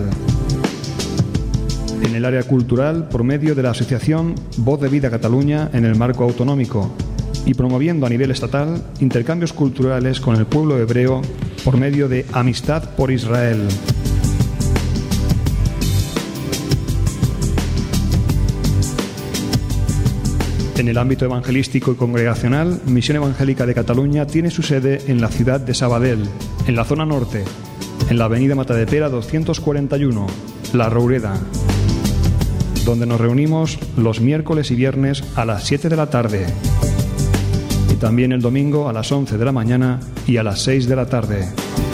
En el área cultural, por medio de la asociación Voz de Vida Cataluña en el marco autonómico y promoviendo a nivel estatal intercambios culturales con el pueblo hebreo por medio de Amistad por Israel. En el ámbito evangelístico y congregacional, Misión Evangélica de Cataluña tiene su sede en la ciudad de Sabadell, en la zona norte, en la avenida Matadepera doscientos cuarenta y uno, La Roureda, donde nos reunimos los miércoles y viernes a las siete de la tarde y también el domingo a las once de la mañana y a las seis de la tarde.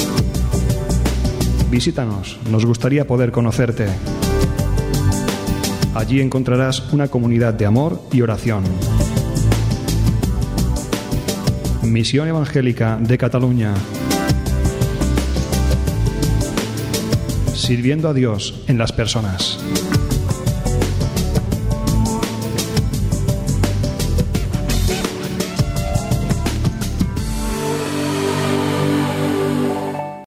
Visítanos, nos gustaría poder conocerte. Allí encontrarás una comunidad de amor y oración. Misión Evangélica de Cataluña. Sirviendo a Dios en las personas.